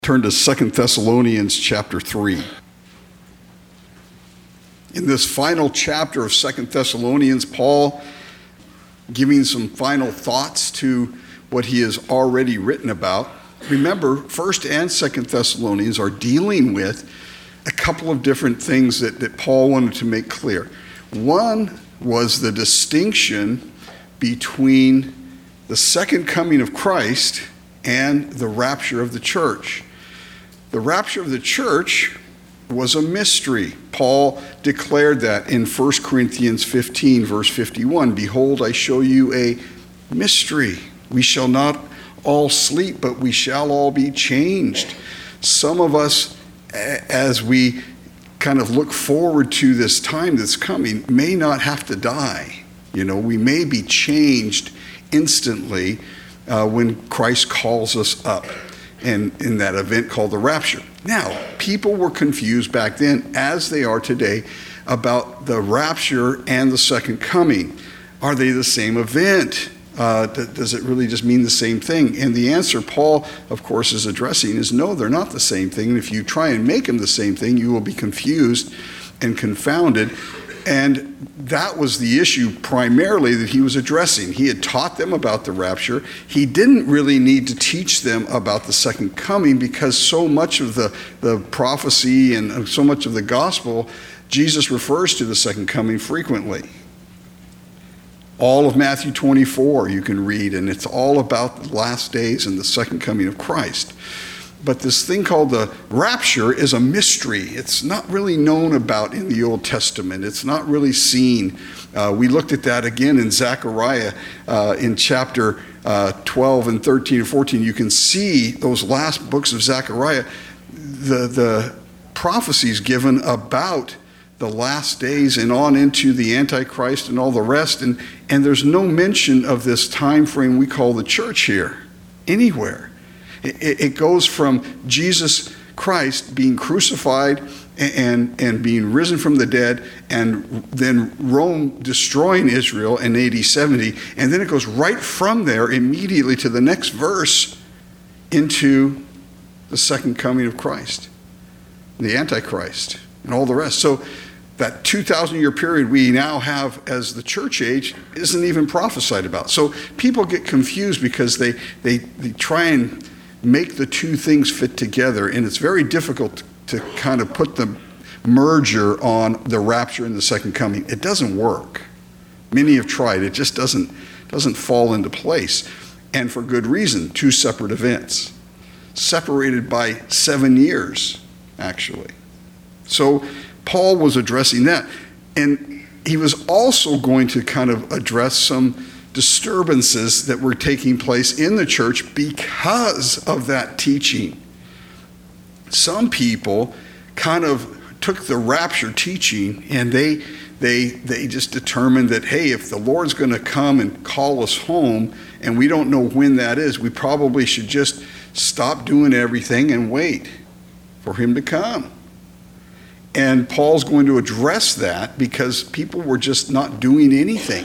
Turn to 2 Thessalonians chapter 3. In this final chapter of 2 Thessalonians, Paul giving some final thoughts to what he has already written about. Remember, 1st and 2nd Thessalonians are dealing with a couple of different things that Paul wanted to make clear. One was the distinction between the second coming of Christ and the rapture of the church. The rapture of the church was a mystery. Paul declared that in 1 Corinthians 15, verse 51. Behold, I show you a mystery. We shall not all sleep, but we shall all be changed. Some of us, as we kind of look forward to this time that's coming, may not have to die. We may be changed instantly when Christ calls us up. And in that event called the rapture. Now, people were confused back then, as they are today, about the rapture and the second coming. Are they the same event? Does it really just mean the same thing? And the answer Paul, of course, is addressing is no, they're not the same thing. And if you try and make them the same thing, you will be confused and confounded. And that was the issue primarily that he was addressing. He had taught them about the rapture. He didn't really need to teach them about the second coming because so much of the prophecy and so much of the gospel, Jesus refers to the second coming frequently. All of Matthew 24 you can read, and it's all about the last days and the second coming of Christ. But this thing called the rapture is a mystery. It's not really known about in the Old Testament. It's not really seen. We looked at that again in Zechariah in chapter 12 and 13 and 14. You can see those last books of Zechariah, the prophecies given about the last days and on into the Antichrist and all the rest. And there's no mention of this time frame we call the church here anywhere. It goes from Jesus Christ being crucified and being risen from the dead, and then Rome destroying Israel in AD 70, and then it goes right from there immediately to the next verse into the second coming of Christ, the Antichrist, and all the rest. So that 2,000-year period we now have as the church age isn't even prophesied about. So people get confused because they try and make the two things fit together, and it's very difficult to kind of put the merger on the rapture and the second coming. It doesn't work. Many have tried. It just doesn't fall into place, and for good reason. Two separate events, separated by 7 years, actually. So Paul was addressing that, and he was also going to kind of address some disturbances that were taking place in the church because of that teaching. Some people kind of took the rapture teaching and they just determined that, hey, if the Lord's going to come and call us home and we don't know when that is, we probably should just stop doing everything and wait for him to come. And Paul's going to address that because people were just not doing anything.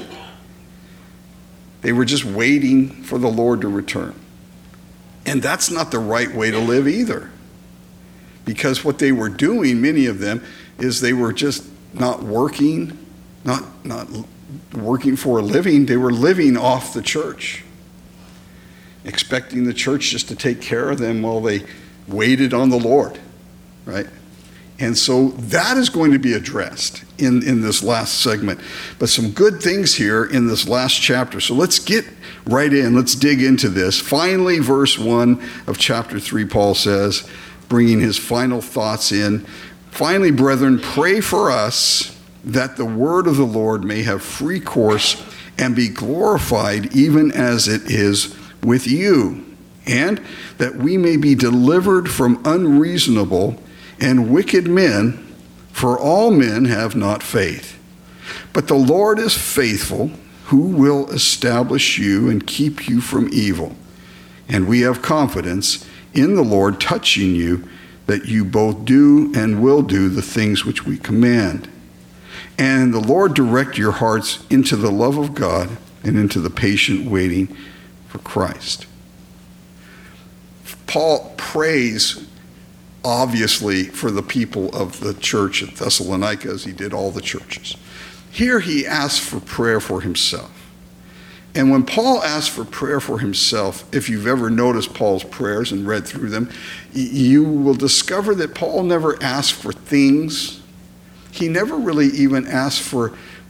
They were just waiting for the Lord to return. And that's not the right way to live either. Because what they were doing, many of them, is they were just not working, not working for a living. They were living off the church, expecting the church just to take care of them while they waited on the Lord, right? And so that is going to be addressed in this last segment. But some good things here in this last chapter. So let's get right in. Let's dig into this. Finally, verse 1 of chapter 3, Paul says, bringing his final thoughts in. Finally, brethren, pray for us that the word of the Lord may have free course and be glorified even as it is with you, and that we may be delivered from unreasonable and wicked men, for all men have not faith. But the Lord is faithful, who will establish you and keep you from evil. And we have confidence in the Lord touching you, that you both do and will do the things which we command. And the Lord direct your hearts into the love of God and into the patient waiting for Christ. Paul prays, obviously, for the people of the church at Thessalonica, as he did all the churches. Here he asks for prayer for himself. And when Paul asks for prayer for himself, if you've ever noticed Paul's prayers and read through them, you will discover that Paul never asked for things. He never really even asked for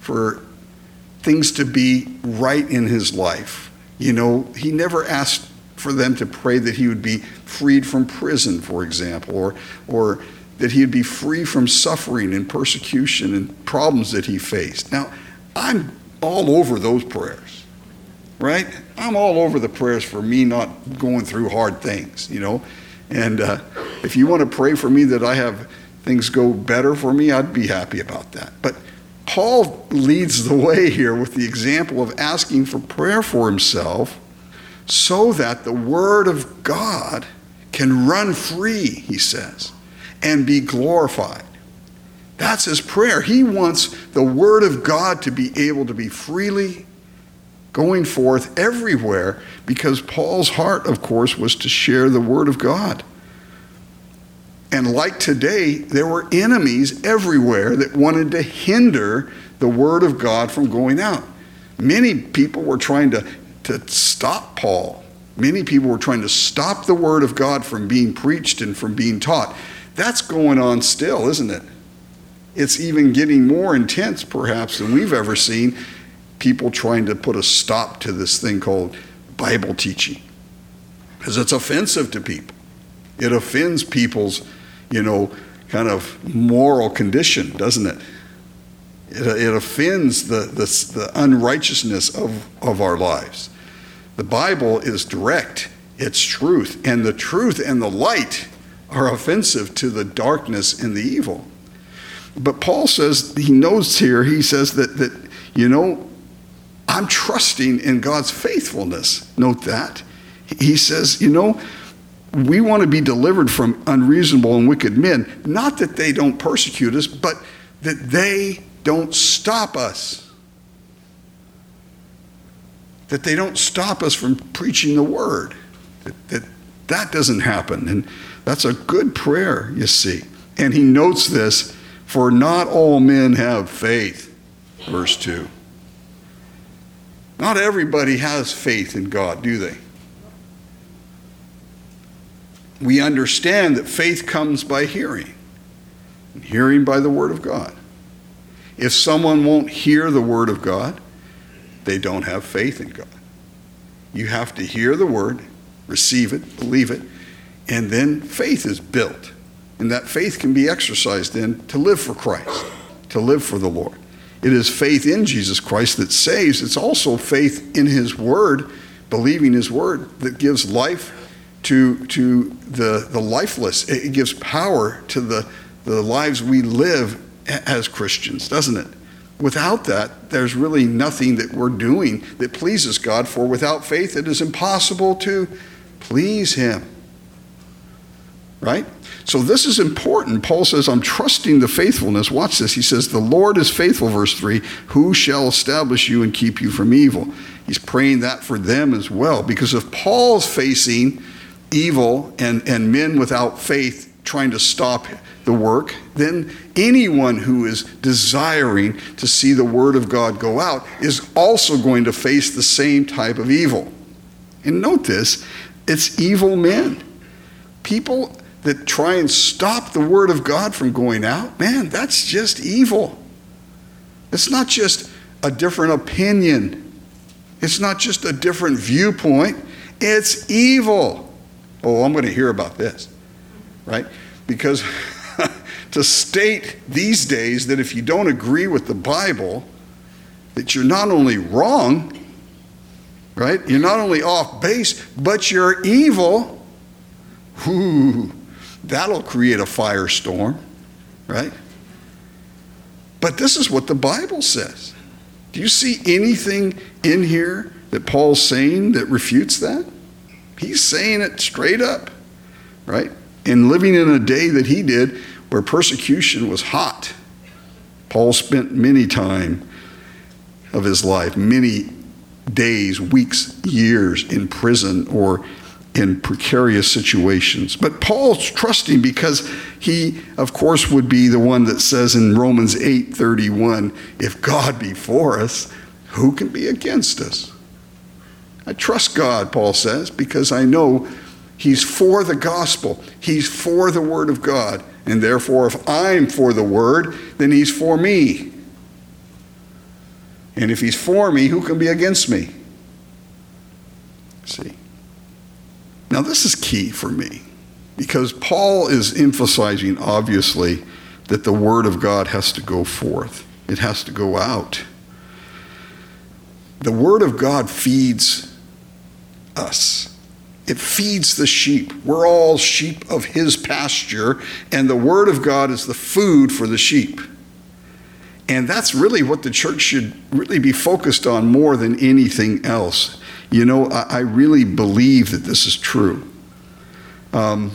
things to be right in his life. He never asked for them to pray that he would be freed from prison, for example, or that he would be free from suffering and persecution and problems that he faced. Now, I'm all over those prayers, right? I'm all over the prayers for me not going through hard things, And if you want to pray for me that I have things go better for me, I'd be happy about that. But Paul leads the way here with the example of asking for prayer for himself so that the word of God can run free, he says, and be glorified. That's his prayer. He wants the word of God to be able to be freely going forth everywhere, because Paul's heart, of course, was to share the word of God. And like today, there were enemies everywhere that wanted to hinder the word of God from going out. Many people were trying to stop Paul. Many people were trying to stop the word of God from being preached and from being taught. That's going on still, isn't it? It's even getting more intense, perhaps, than we've ever seen. People trying to put a stop to this thing called Bible teaching, because it's offensive to people. It offends people's, kind of moral condition, doesn't it? It offends the unrighteousness of our lives. The Bible is direct. It's truth. And the truth and the light are offensive to the darkness and the evil. But Paul says, he knows here, he says that I'm trusting in God's faithfulness. Note that. He says, we want to be delivered from unreasonable and wicked men. Not that they don't persecute us, but that they don't stop us. That they don't stop us from preaching the word. That doesn't happen. And that's a good prayer, you see. And he notes this, for not all men have faith. Verse 2. Not everybody has faith in God, do they? We understand that faith comes by hearing, and hearing by the word of God. If someone won't hear the word of God, they don't have faith in God. You have to hear the word, receive it, believe it, and then faith is built. And that faith can be exercised then to live for Christ, to live for the Lord. It is faith in Jesus Christ that saves. It's also faith in his word, believing his word, that gives life to the lifeless. It gives power to the lives we live as Christians, doesn't it? Without that, there's really nothing that we're doing that pleases God, for without faith it is impossible to please him. Right? So this is important. Paul says, I'm trusting the faithfulness. Watch this. He says, the Lord is faithful, verse 3, who shall establish you and keep you from evil. He's praying that for them as well, because if Paul's facing evil and men without faith trying to stop the work, then anyone who is desiring to see the word of God go out is also going to face the same type of evil. And note this, it's evil men. People that try and stop the word of God from going out, man, that's just evil. It's not just a different opinion. It's not just a different viewpoint. It's evil. Oh, I'm going to hear about this, right? Because to state these days that if you don't agree with the Bible, that you're not only wrong, right? You're not only off base, but you're evil. Ooh, that'll create a firestorm, right? But this is what the Bible says. Do you see anything in here that Paul's saying that refutes that? He's saying it straight up, right? And living in a day that he did where persecution was hot. Paul spent many time of his life, many days, weeks, years in prison or in precarious situations. But Paul's trusting because he, of course, would be the one that says in Romans 8:31, if God be for us, who can be against us? I trust God, Paul says, because I know he's for the gospel. He's for the word of God. And therefore, if I'm for the word, then he's for me. And if he's for me, who can be against me? See. Now, this is key for me because Paul is emphasizing, obviously, that the word of God has to go forth. It has to go out. The word of God feeds us. It feeds the sheep. We're all sheep of his pasture, and the word of God is the food for the sheep. And that's really what the church should really be focused on more than anything else. You know, I really believe that this is true. When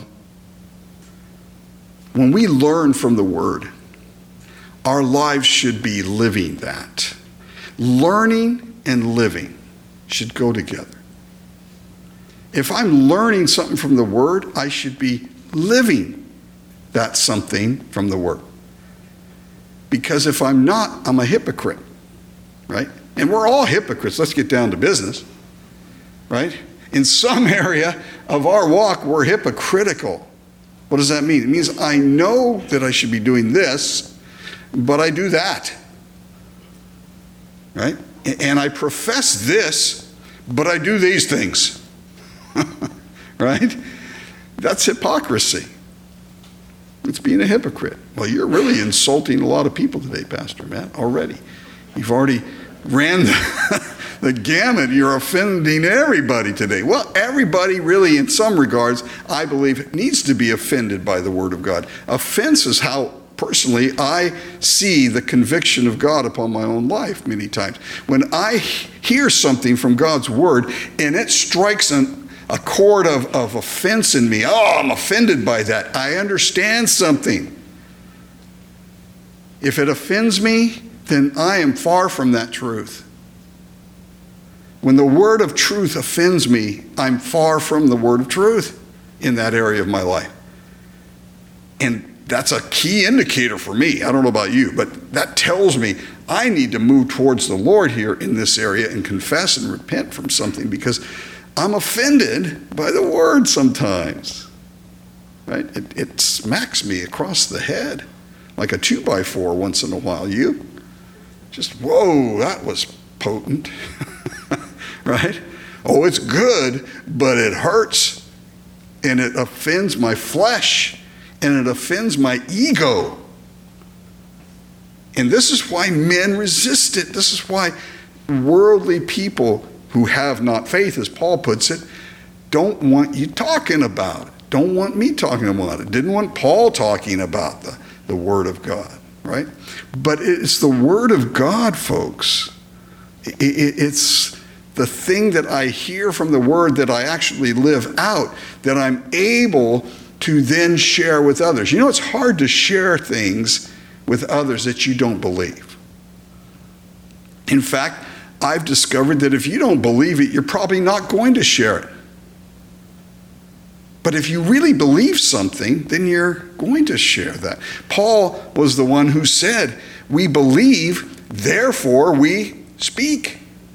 we learn from the word, our lives should be living that. Learning and living should go together. If I'm learning something from the word, I should be living that something from the word. Because if I'm not, I'm a hypocrite, right? And we're all hypocrites. Let's get down to business, right? In some area of our walk, we're hypocritical. What does that mean? It means I know that I should be doing this, but I do that, right? And I profess this, but I do these things. Right? That's hypocrisy. It's being a hypocrite. Well, you're really insulting a lot of people today, Pastor Matt, already. You've already ran the gamut. You're offending everybody today. Well, everybody really, in some regards, I believe, needs to be offended by the word of God. Offense is how, personally, I see the conviction of God upon my own life many times. When I hear something from God's word and it strikes a chord of offense in me. Oh, I'm offended by that. I understand something. If it offends me, then I am far from that truth. When the word of truth offends me, I'm far from the word of truth in that area of my life. And that's a key indicator for me. I don't know about you, but that tells me I need to move towards the Lord here in this area and confess and repent from something because I'm offended by the word sometimes, right? It smacks me across the head like a 2x4 once in a while. You just, whoa, that was potent, right? Oh, it's good, but it hurts and it offends my flesh and it offends my ego. And this is why men resist it. This is why worldly people who have not faith, as Paul puts it, don't want you talking about it. Don't want me talking about it. Didn't want Paul talking about the word of God, right? But it's the word of God, folks. It's the thing that I hear from the word that I actually live out, that I'm able to then share with others. You know, it's hard to share things with others that you don't believe. In fact, I've discovered that if you don't believe it, you're probably not going to share it. But if you really believe something, then you're going to share that. Paul was the one who said, we believe, therefore we speak.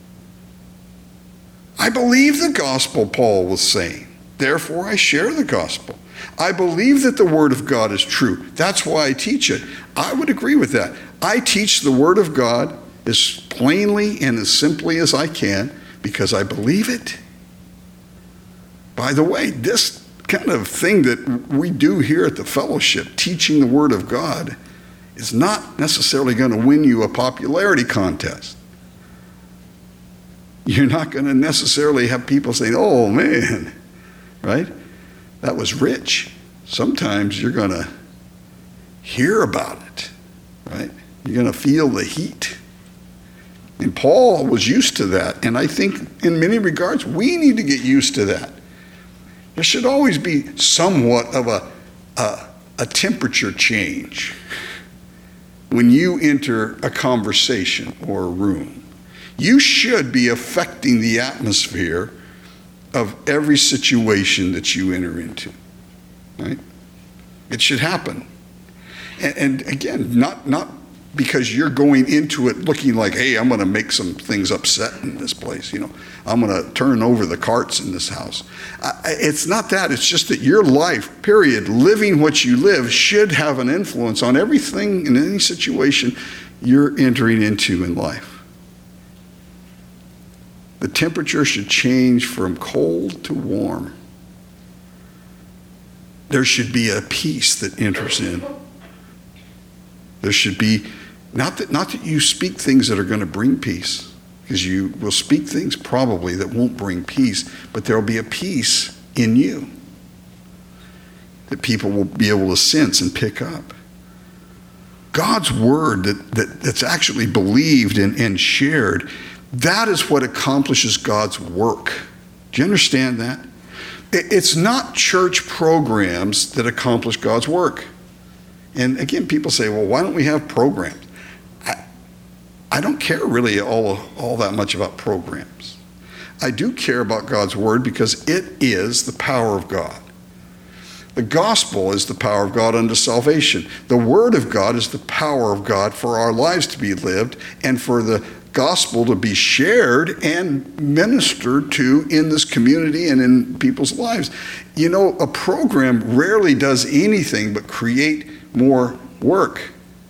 I believe the gospel, Paul was saying. Therefore I share the gospel. I believe that the word of God is true. That's why I teach it. I would agree with that. I teach the word of God as plainly and as simply as I can because I believe it. By the way, this kind of thing that we do here at the fellowship, teaching the word of God, is not necessarily going to win you a popularity contest. You're not going to necessarily have people saying, oh man, right? That was rich. Sometimes you're going to hear about it, right? You're going to feel the heat. And Paul was used to that. And I think in many regards, we need to get used to that. There should always be somewhat of a temperature change when you enter a conversation or a room. You should be affecting the atmosphere of every situation that you enter into, right? It should happen. And again, not because you're going into it looking like, hey, I'm going to make some things upset in this place. I'm going to turn over the carts in this house. It's not that. It's just that your life, period, living what you live, should have an influence on everything in any situation you're entering into in life. The temperature should change from cold to warm. There should be a peace that enters in. There should be, not that you speak things that are going to bring peace, because you will speak things probably that won't bring peace, but there will be a peace in you that people will be able to sense and pick up. God's word that's actually believed and shared, that is what accomplishes God's work. Do you understand that? It's not church programs that accomplish God's work. And again, people say, well, why don't we have programs? I don't care really all that much about programs. I do care about God's word because it is the power of God. The gospel is the power of God unto salvation. The word of God is the power of God for our lives to be lived and for the gospel to be shared and ministered to in this community and in people's lives. A program rarely does anything but create more work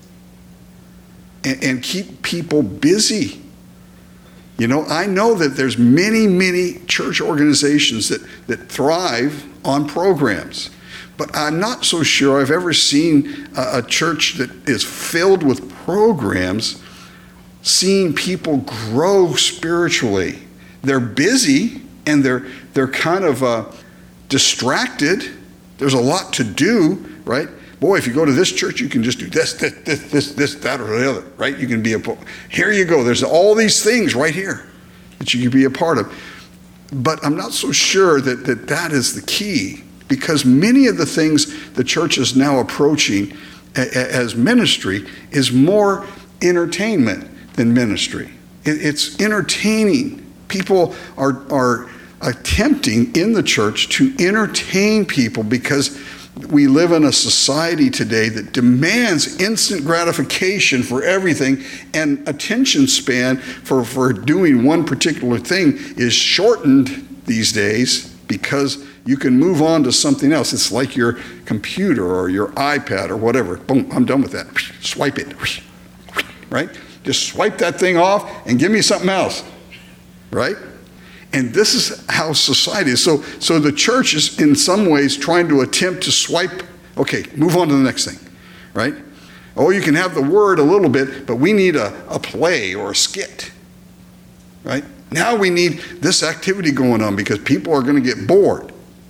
and keep people busy. I know that there's many church organizations that thrive on programs, but I'm not so sure I've ever seen a church that is filled with programs seeing people grow spiritually. They're busy and they're kind of distracted. There's a lot to do, right? Boy, if you go to this church, you can just do this, that, or the other, right? You can be here you go. There's all these things right here that you can be a part of. But I'm not so sure that is the key, because many of the things the church is now approaching as ministry is more entertainment than ministry. It's entertaining. People are attempting in the church to entertain people because we live in a society today that demands instant gratification for everything, and attention span for doing one particular thing is shortened these days because you can move on to something else. It's like your computer or your iPad or whatever. Boom, I'm done with that. Swipe it, right? Just swipe that thing off and give me something else, right? And this is how society is. So the church is in some ways trying to attempt to swipe, okay, move on to the next thing, right? Oh, you can have the word a little bit, but we need a play or a skit, right? Now we need this activity going on because people are going to get bored.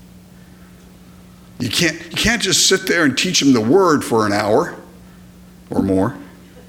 You can't just sit there and teach them the word for an hour or more.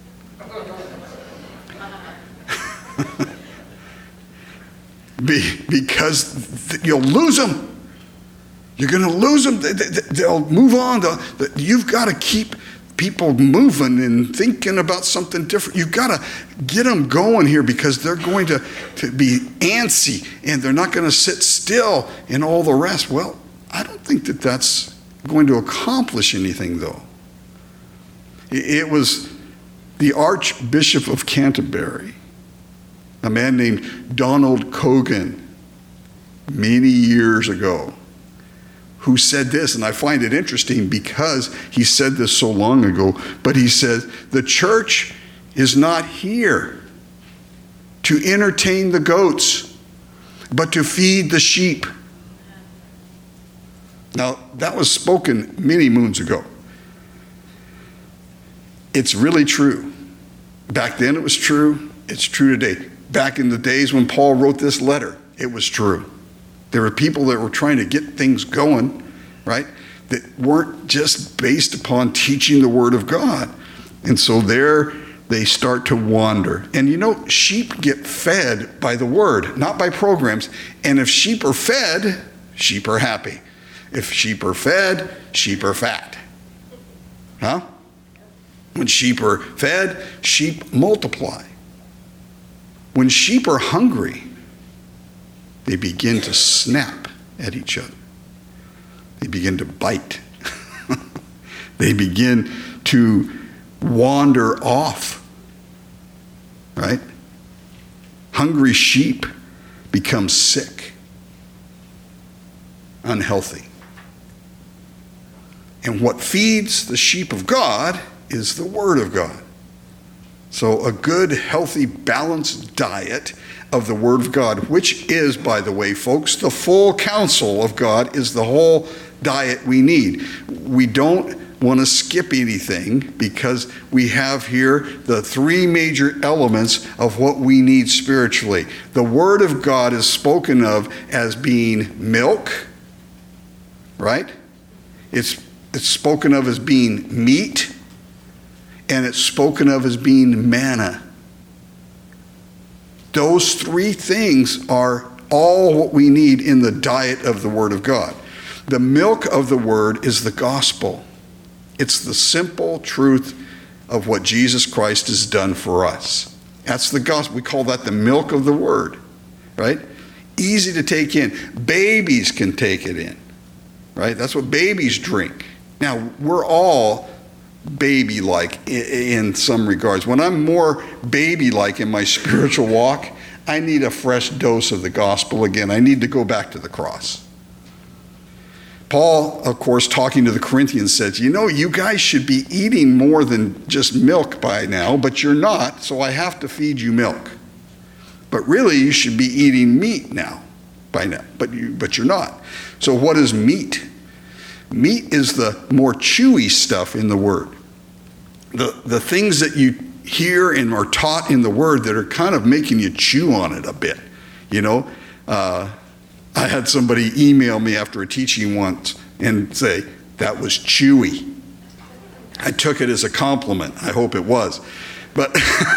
Because you'll lose them. You're going to lose them. They'll move on. You've got to keep people moving and thinking about something different. You've got to get them going here because they're going to be antsy and they're not going to sit still and all the rest. Well, I don't think that's going to accomplish anything, though. It was the Archbishop of Canterbury, a man named Donald Cogan, many years ago, who said this, and I find it interesting because he said this so long ago, but he said, the church is not here to entertain the goats, but to feed the sheep. Now, that was spoken many moons ago. It's really true. Back then it was true. It's true today. Back in the days when Paul wrote this letter, it was true. There were people that were trying to get things going, right, that weren't just based upon teaching the Word of God. And so there they start to wander. And sheep get fed by the Word, not by programs. And if sheep are fed, sheep are happy. If sheep are fed, sheep are fat. Huh? When sheep are fed, sheep multiply. When sheep are hungry, they begin to snap. at each other. They begin to bite. They begin to wander off, right? Hungry sheep become sick, unhealthy. And what feeds the sheep of God is the Word of God. So a good, healthy, balanced diet of the Word of God, which is, by the way, folks, the full counsel of God, is the whole diet we need. We don't want to skip anything because we have here the three major elements of what we need spiritually. The Word of God is spoken of as being milk, right? It's spoken of as being meat, and it's spoken of as being manna. Those three things are all what we need in the diet of the Word of God. The milk of the Word is the gospel. It's the simple truth of what Jesus Christ has done for us. That's the gospel. We call that the milk of the Word, right? Easy to take in. Babies can take it in, right? That's what babies drink. Now, we're all baby-like in some regards. When I'm more baby-like in my spiritual walk, I need a fresh dose of the gospel again. I need to go back to the cross. Paul, of course, talking to the Corinthians, says, you guys should be eating more than just milk by now, but you're not, so I have to feed you milk. But really, you should be eating meat now, by now, but you're not. So what is meat? Meat is the more chewy stuff in the Word. The things that you hear and are taught in the Word that are kind of making you chew on it a bit. I had somebody email me after a teaching once and say, that was chewy. I took it as a compliment. I hope it was. But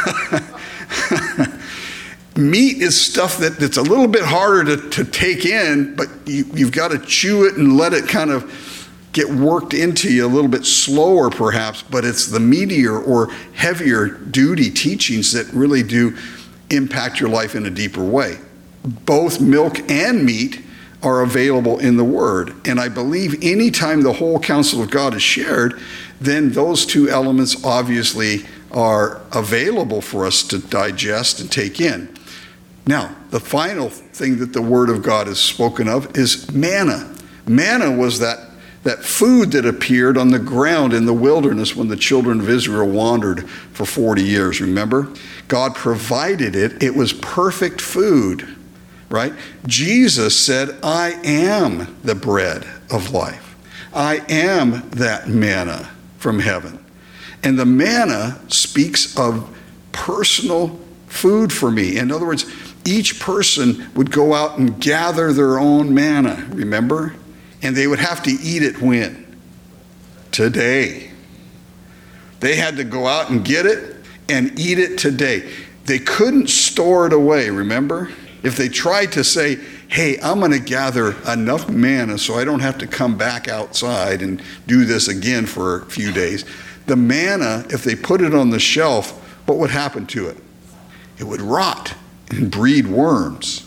meat is stuff that's a little bit harder to take in, but you've got to chew it and let it kind of get worked into you a little bit slower perhaps, but it's the meatier or heavier duty teachings that really do impact your life in a deeper way. Both milk and meat are available in the Word. And I believe anytime the whole counsel of God is shared, then those two elements obviously are available for us to digest and take in. Now, the final thing that the Word of God is spoken of is manna. Manna was that food that appeared on the ground in the wilderness when the children of Israel wandered for 40 years, remember? God provided it. It was perfect food, right? Jesus said, I am the bread of life. I am that manna from heaven. And the manna speaks of personal food for me. In other words, each person would go out and gather their own manna, remember? And they would have to eat it when? Today. They had to go out and get it and eat it today. They couldn't store it away, remember? If they tried to say, hey, I'm going to gather enough manna so I don't have to come back outside and do this again for a few days, the manna, if they put it on the shelf, what would happen to it? It would rot and breed worms.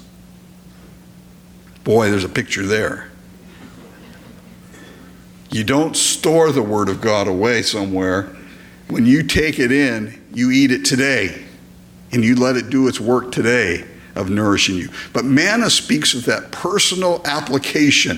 Boy, there's a picture there. You don't store the Word of God away somewhere. When you take it in, you eat it today, and you let it do its work today of nourishing you. But manna speaks of that personal application.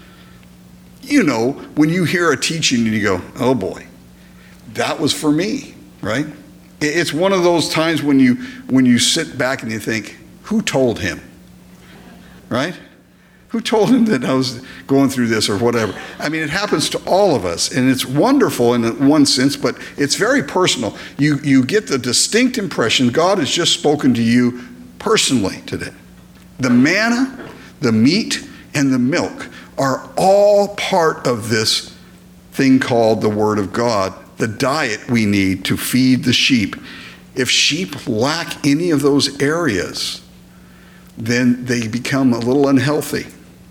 When you hear a teaching and you go, oh boy, that was for me, right? It's one of those times when you sit back and you think, who told him, right? Who told him that I was going through this or whatever? I mean, it happens to all of us, and it's wonderful in one sense, but it's very personal. You get the distinct impression God has just spoken to you personally today. The manna, the meat, and the milk are all part of this thing called the Word of God, the diet we need to feed the sheep. If sheep lack any of those areas, then they become a little unhealthy.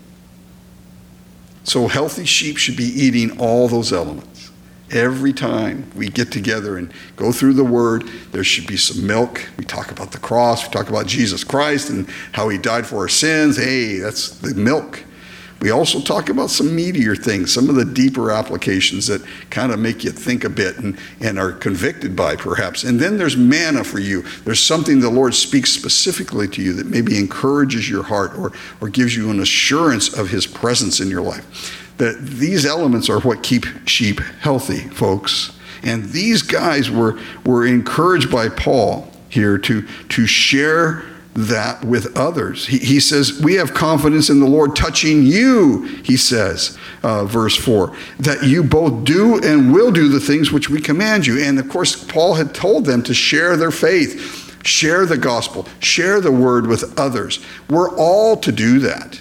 So healthy sheep should be eating all those elements. Every time we get together and go through the Word, there should be some milk. We talk about the cross. We talk about Jesus Christ and how He died for our sins. Hey, that's the milk. We also talk about some meatier things, some of the deeper applications that kind of make you think a bit and are convicted by perhaps. And then there's manna for you. There's something the Lord speaks specifically to you that maybe encourages your heart or gives you an assurance of his presence in your life. That these elements are what keep sheep healthy, folks. And these guys were encouraged by Paul here to share that with others. He says, we have confidence in the Lord touching you, he says, verse 4, that you both do and will do the things which we command you. And of course, Paul had told them to share their faith, share the gospel, share the word with others. We're all to do that.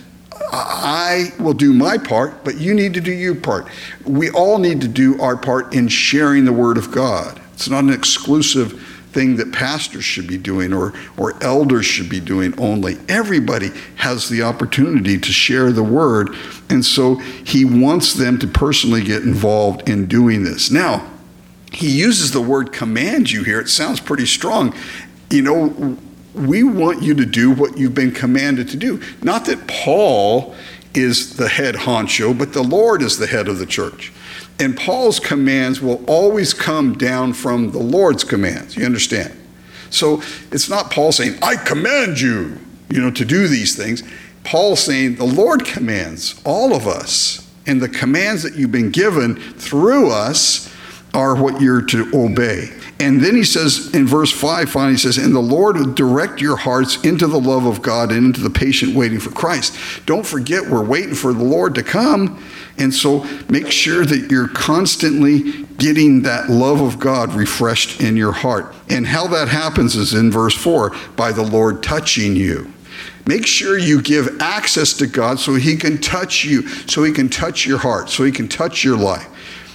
I will do my part, but you need to do your part. We all need to do our part in sharing the word of God. It's not an exclusive thing that pastors should be doing or elders should be doing only. Everybody has the opportunity to share the word, and so he wants them to personally get involved in doing this. Now, he uses the word command you here. It sounds pretty strong. You know, we want you to do what you've been commanded to do. Not that Paul is the head honcho, but the Lord is the head of the church. And Paul's commands will always come down from the Lord's commands. You understand? So it's not Paul saying, I command you, to do these things. Paul's saying the Lord commands all of us. And the commands that you've been given through us are what you're to obey. And then he says in verse 5, finally he says, and the Lord will direct your hearts into the love of God and into the patient waiting for Christ. Don't forget, we're waiting for the Lord to come. And so make sure that you're constantly getting that love of God refreshed in your heart. And how that happens is in verse 4, by the Lord touching you. Make sure you give access to God so he can touch you, so he can touch your heart, so he can touch your life.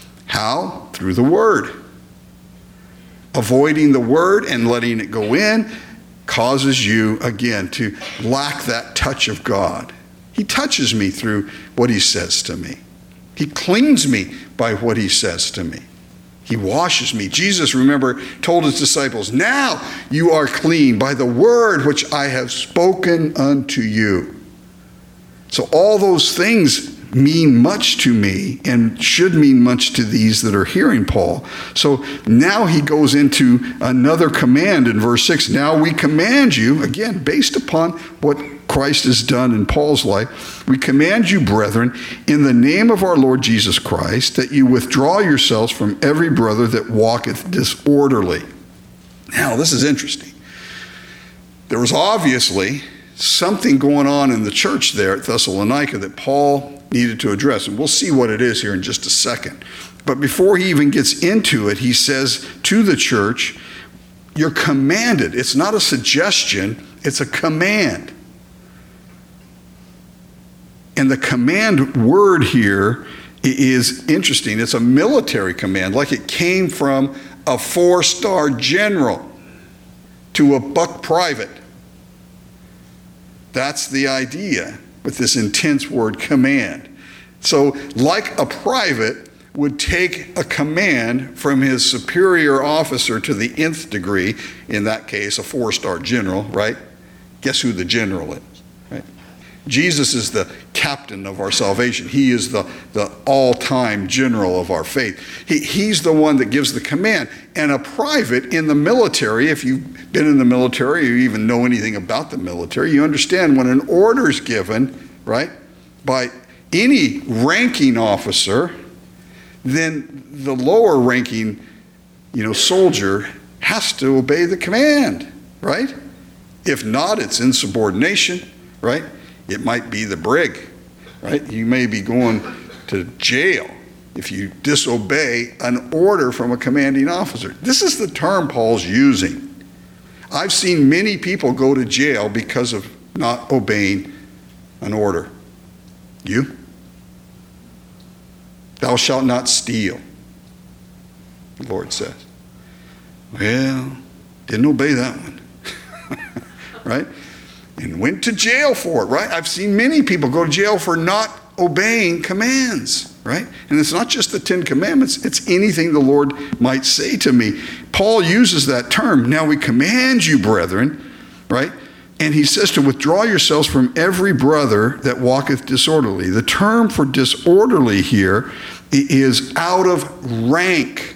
How? Through the word. Avoiding the word and letting it go in causes you, again, to lack that touch of God. He touches me through what he says to me. He cleans me by what he says to me. He washes me. Jesus, remember, told his disciples, now you are clean by the word which I have spoken unto you. So all those things mean much to me and should mean much to these that are hearing Paul. So now he goes into another command in verse 6. Now we command you, again, based upon what Christ has done in Paul's life, we command you, brethren, in the name of our Lord Jesus Christ, that you withdraw yourselves from every brother that walketh disorderly. Now, this is interesting. There was obviously something going on in the church there at Thessalonica that Paul needed to address, and we'll see what it is here in just a second. But before he even gets into it, he says to the church, you're commanded. It's not a suggestion, it's a command. And the command word here is interesting. It's a military command, like it came from a 4-star general to a buck private. That's the idea with this intense word command. So like a private would take a command from his superior officer to the nth degree, in that case a 4-star general, right? Guess who the general is, right? Jesus is the captain of our salvation. He is the all-time general of our faith. He's the one that gives the command. And a private in the military, if you've been in the military or you even know anything about the military, you understand when an order is given, right, by any ranking officer, then the lower ranking, soldier has to obey the command, right? If not, it's insubordination, right? It might be the brig, right? You may be going to jail if you disobey an order from a commanding officer. This is the term Paul's using. I've seen many people go to jail because of not obeying an order. You? Thou shalt not steal, the Lord says. Well, didn't obey that one, right? And went to jail for it, right? I've seen many people go to jail for not obeying commands, right? And it's not just the 10 Commandments, it's anything the Lord might say to me. Paul uses that term, now we command you, brethren, right, And he says to withdraw yourselves from every brother that walketh disorderly. The term for disorderly here is out of rank.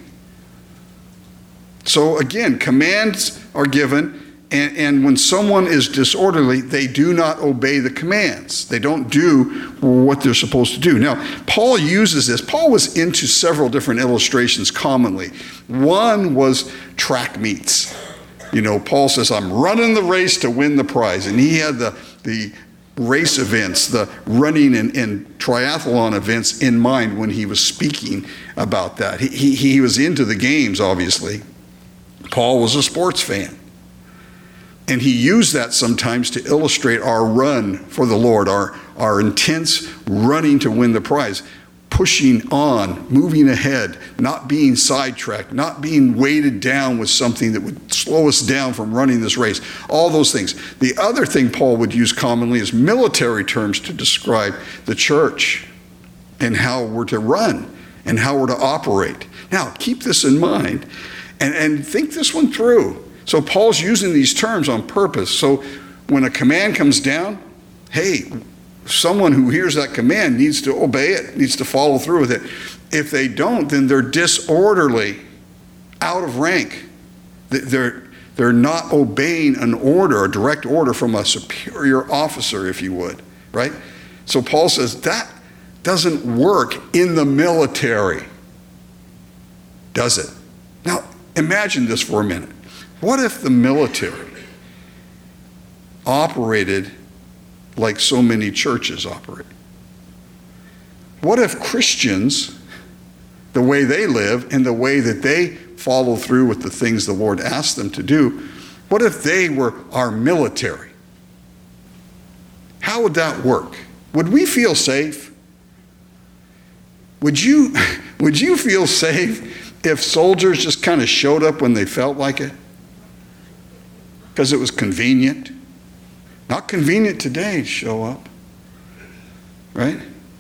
So again, commands are given, and when someone is disorderly, they do not obey the commands. They don't do what they're supposed to do. Now, Paul uses this. Paul was into several different illustrations commonly. One was track meets. Paul says, I'm running the race to win the prize. And he had the race events, the running and triathlon events in mind when he was speaking about that. He was into the games, obviously. Paul was a sports fan. And he used that sometimes to illustrate our run for the Lord, our intense running to win the prize, pushing on, moving ahead, not being sidetracked, not being weighted down with something that would slow us down from running this race, all those things. The other thing Paul would use commonly is military terms to describe the church and how we're to run and how we're to operate. Now, keep this in mind and think this one through. So Paul's using these terms on purpose. So when a command comes down, hey, someone who hears that command needs to obey it, needs to follow through with it. If they don't, then they're disorderly, out of rank. They're not obeying an order, a direct order from a superior officer, if you would, right? So Paul says that doesn't work in the military, does it? Now, imagine this for a minute. What if the military operated like so many churches operate? What if Christians, the way they live and the way that they follow through with the things the Lord asked them to do, what if they were our military? How would that work? Would we feel safe? Would you feel safe if soldiers just kind of showed up when they felt like it? Because it was convenient. Not convenient today to show up, right?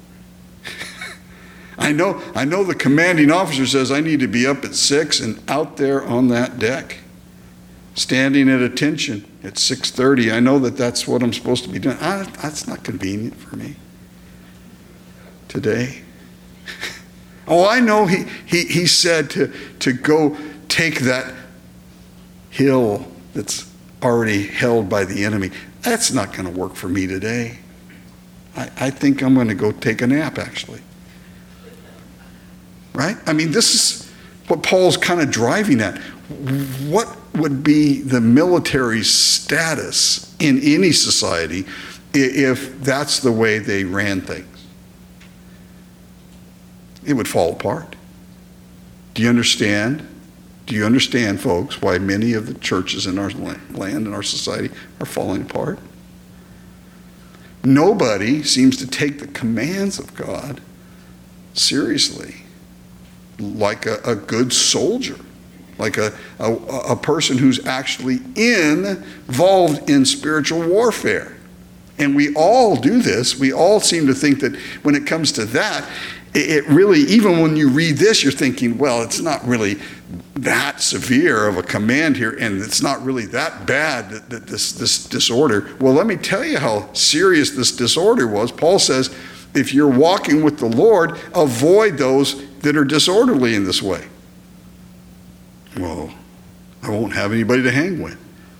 I know the commanding officer says I need to be up at 6 and out there on that deck, standing at attention at 6:30. I know that's what I'm supposed to be doing. That's not convenient for me today. Oh, I know he said to go take that hill that's already held by the enemy. That's not going to work for me today. I think I'm going to go take a nap, actually. Right? I mean, this is what Paul's kind of driving at. What would be the military status in any society if that's the way they ran things? It would fall apart. Do you understand? Do you understand, folks, why many of the churches in our land and our society are falling apart? Nobody seems to take the commands of God seriously, like a good soldier, like a person who's actually involved in spiritual warfare. And we all do this. We all seem to think that when it comes to that, it really, even when you read this, you're thinking, well, it's not really that severe of a command here, and it's not really that bad, that this disorder. Well, let me tell you how serious this disorder was. Paul says, if you're walking with the Lord, avoid those that are disorderly in this way. Well, I won't have anybody to hang with.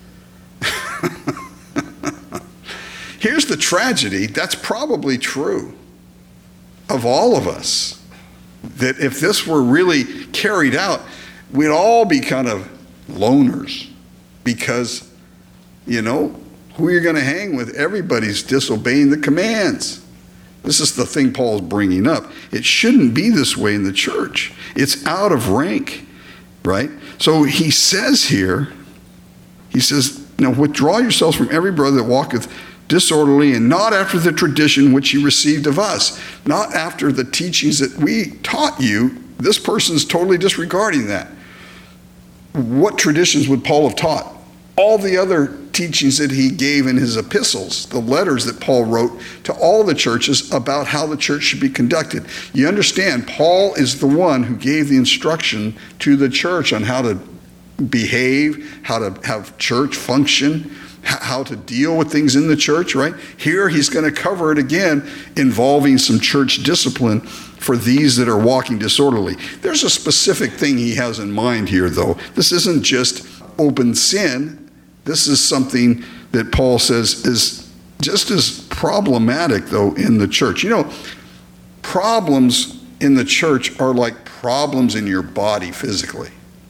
Here's the tragedy. That's probably true of all of us, that if this were really carried out, we'd all be kind of loners, because, who you're going to hang with, everybody's disobeying the commands. This is the thing Paul's bringing up. It shouldn't be this way in the church. It's out of rank, right? So he says here, withdraw yourselves from every brother that walketh disorderly, and not after the tradition which you received of us. Not after the teachings that we taught you. This person's totally disregarding that. What traditions would Paul have taught? All the other teachings that he gave in his epistles, the letters that Paul wrote to all the churches about how the church should be conducted. You understand, Paul is the one who gave the instruction to the church on how to behave, how to have church function. how to deal with things in the church, right? Here he's going to cover it again, involving some church discipline for these that are walking disorderly. There's a specific thing he has in mind here, though. This isn't just open sin. This is something that Paul says is just as problematic, though, in the church. You know, problems in the church are like problems in your body physically.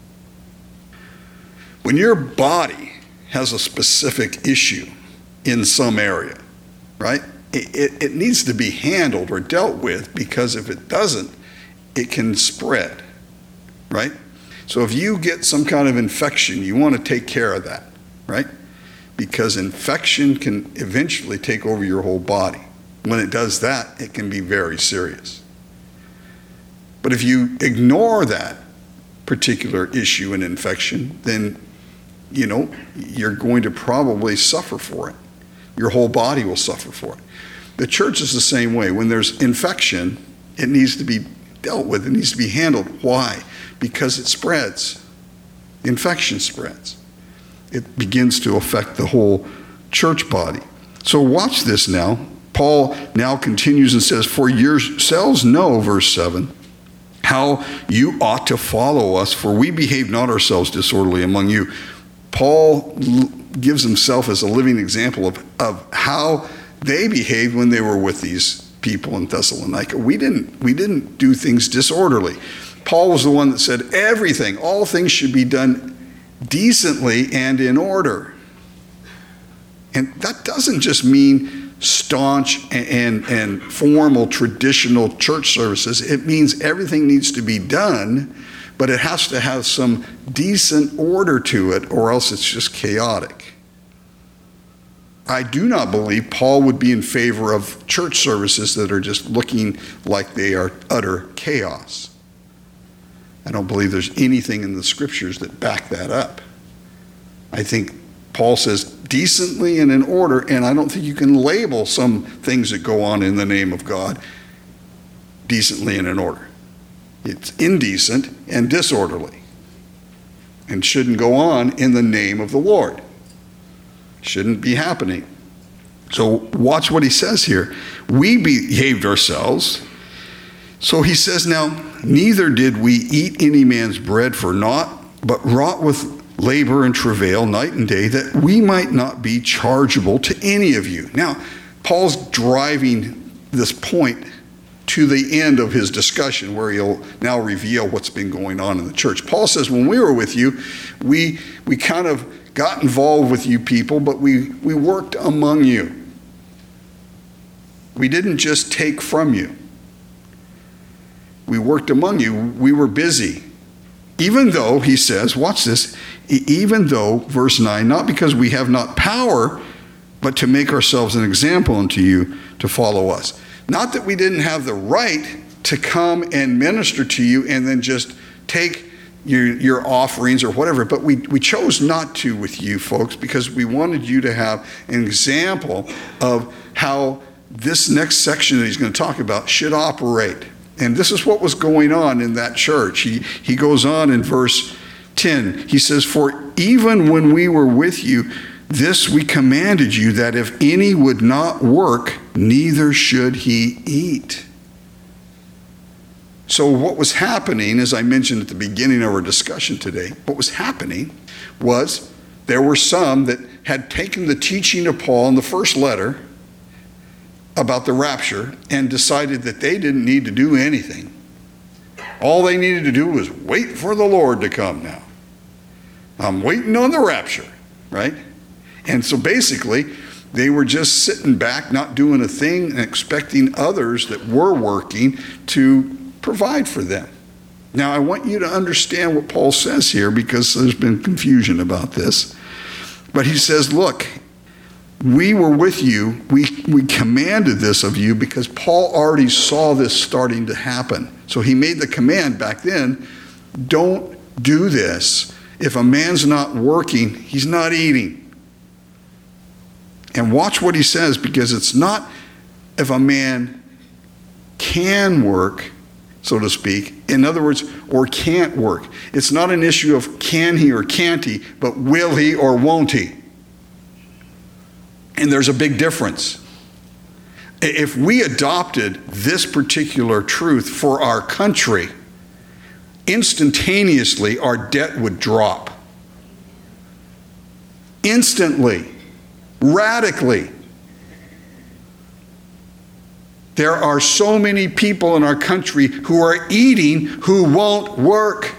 When your body has a specific issue in some area, right? It needs to be handled or dealt with, because if it doesn't, it can spread, right? So if you get some kind of infection, you want to take care of that, right? Because infection can eventually take over your whole body. When it does that, it can be very serious. But if you ignore that particular issue and infection, then, you know, you're going to probably suffer for it. Your whole body will suffer for it. The church is the same way. When there's infection, it needs to be dealt with. It needs to be handled. Why? Because it spreads. The infection spreads. It begins to affect the whole church body. So watch this now. Paul now continues and says, "For yourselves know," verse 7, "how you ought to follow us, for we behave not ourselves disorderly among you." Paul gives himself as a living example of how they behaved when they were with these people in Thessalonica. We didn't do things disorderly. Paul was the one that said all things should be done decently and in order. And that doesn't just mean staunch and formal traditional church services. It means everything needs to be done, but it has to have some decent order to it, or else it's just chaotic. I do not believe Paul would be in favor of church services that are just looking like they are utter chaos. I don't believe there's anything in the scriptures that back that up. I think Paul says decently and in order, and I don't think you can label some things that go on in the name of God decently and in order. It's indecent and disorderly, and shouldn't go on in the name of the Lord. Shouldn't be happening. So watch what he says here. We behaved ourselves. So he says, "Now, neither did we eat any man's bread for naught, but wrought with labor and travail night and day, that we might not be chargeable to any of you." Now, Paul's driving this point to the end of his discussion, where he'll now reveal what's been going on in the church. Paul says, when we were with you, we kind of got involved with you people, but we worked among you. We didn't just take from you. We worked among you. We were busy. Even though, he says, watch this, even though, verse 9, not because we have not power, but to make ourselves an example unto you to follow us. Not that we didn't have the right to come and minister to you and then just take your offerings or whatever, but we chose not to with you folks, because we wanted you to have an example of how this next section that he's going to talk about should operate. And this is what was going on in that church. He goes on in verse 10. He says, "For even when we were with you, this we commanded you, that if any would not work, neither should he eat." So what was happening, as I mentioned at the beginning of our discussion today, what was happening was there were some that had taken the teaching of Paul in the first letter about the rapture and decided that they didn't need to do anything. All they needed to do was wait for the Lord to come now. I'm waiting on the rapture, right? And so basically, they were just sitting back, not doing a thing, and expecting others that were working to provide for them. Now, I want you to understand what Paul says here, because there's been confusion about this. But he says, look, we were with you. We commanded this of you because Paul already saw this starting to happen. So he made the command back then, don't do this. If a man's not working, he's not eating. And watch what he says, because it's not if a man can work, so to speak. In other words, or can't work. It's not an issue of can he or can't he, but will he or won't he. And there's a big difference. If we adopted this particular truth for our country, instantaneously our debt would drop. Instantly, radically. There are so many people in our country who are eating who won't work.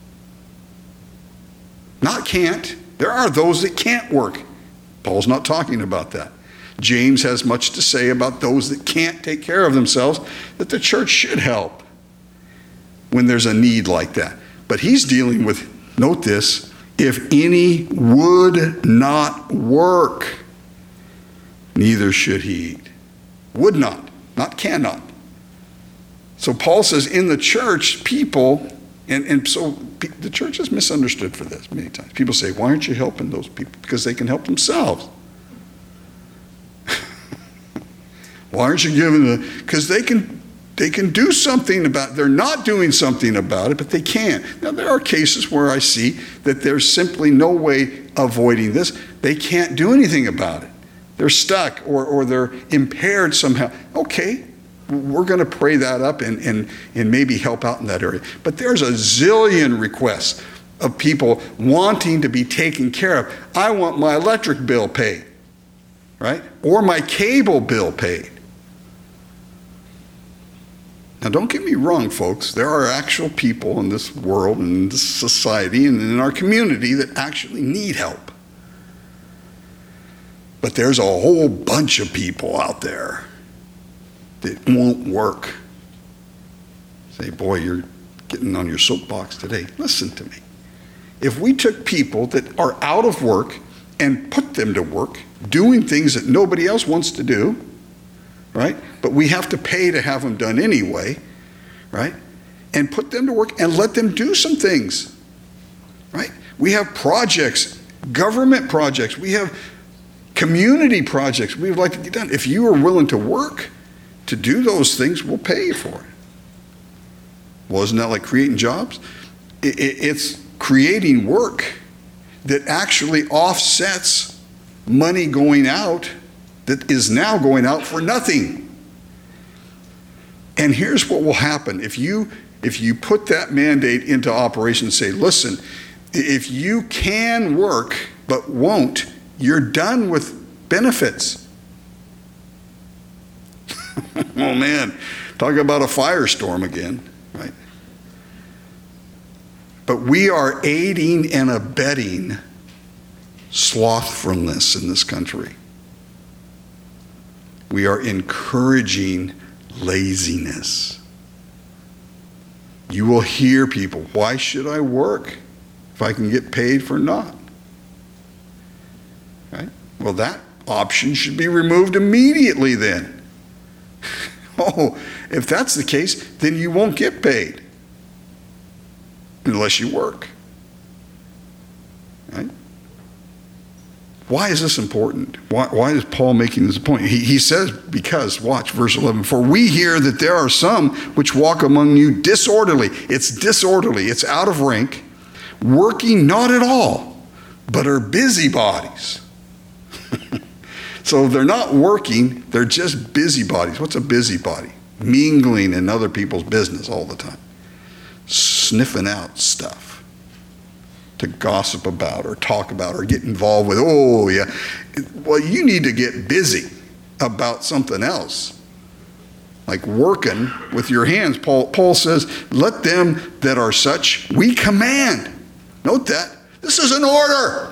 Not can't. There are those that can't work. Paul's not talking about that. James has much to say about those that can't take care of themselves, that the church should help when there's a need like that. But he's dealing with, note this, if any would not work, neither should he eat. Would not cannot. So Paul says in the church, people, and so the church is misunderstood for this many times. People say, why aren't you helping those people? Because they can help themselves. Why aren't you giving them? Because they can do something about it. They're not doing something about it, but they can. Now, there are cases where I see that there's simply no way avoiding this. They can't do anything about it. They're stuck or they're impaired somehow. Okay, we're going to pray that up and maybe help out in that area. But there's a zillion requests of people wanting to be taken care of. I want my electric bill paid, right? Or my cable bill paid. Now, don't get me wrong, folks. There are actual people in this world and in this society and in our community that actually need help. But there's a whole bunch of people out there that won't work. Say, boy, you're getting on your soapbox today. Listen to me. If we took people that are out of work and put them to work, doing things that nobody else wants to do, right? But we have to pay to have them done anyway, right? And put them to work and let them do some things, right? We have projects, government projects. We have community projects we would like to get done. If you are willing to work to do those things, we'll pay you for it. Wasn't that like creating jobs? It's creating work that actually offsets money going out that is now going out for nothing. And here's what will happen. If you put that mandate into operation and say, listen, if you can work but won't, you're done with benefits. Oh man, talk about a firestorm again, right? But we are aiding and abetting slothfulness in this country. We are encouraging laziness. You will hear people, why should I work if I can get paid for not? Right? Well, that option should be removed immediately then. Oh, if that's the case, then you won't get paid unless you work. Right? Why is this important? Why is Paul making this point? He says, because, watch verse 11, for we hear that there are some which walk among you disorderly. It's disorderly. It's out of rank, working not at all, but are busybodies. So they're not working, they're just busybodies. What's a busybody? Mingling in other people's business all the time. Sniffing out stuff to gossip about or talk about or get involved with. Oh, yeah. Well, you need to get busy about something else. Like working with your hands. Paul says, let them that are such, we command. Note that. This is an order.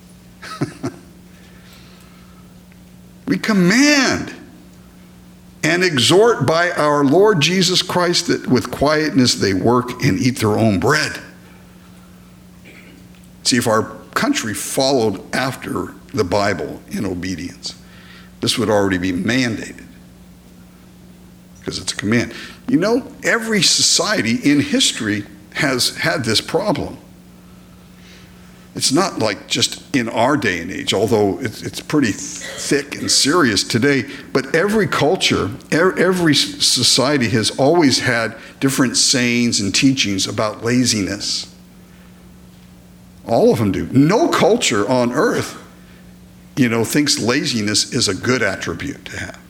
We command and exhort by our Lord Jesus Christ that with quietness they work and eat their own bread. See, if our country followed after the Bible in obedience, this would already be mandated because it's a command. You know, every society in history has had this problem. It's not like just in our day and age, although it's pretty thick and serious today, but every culture, every society has always had different sayings and teachings about laziness. All of them do. No culture on earth thinks laziness is a good attribute to have.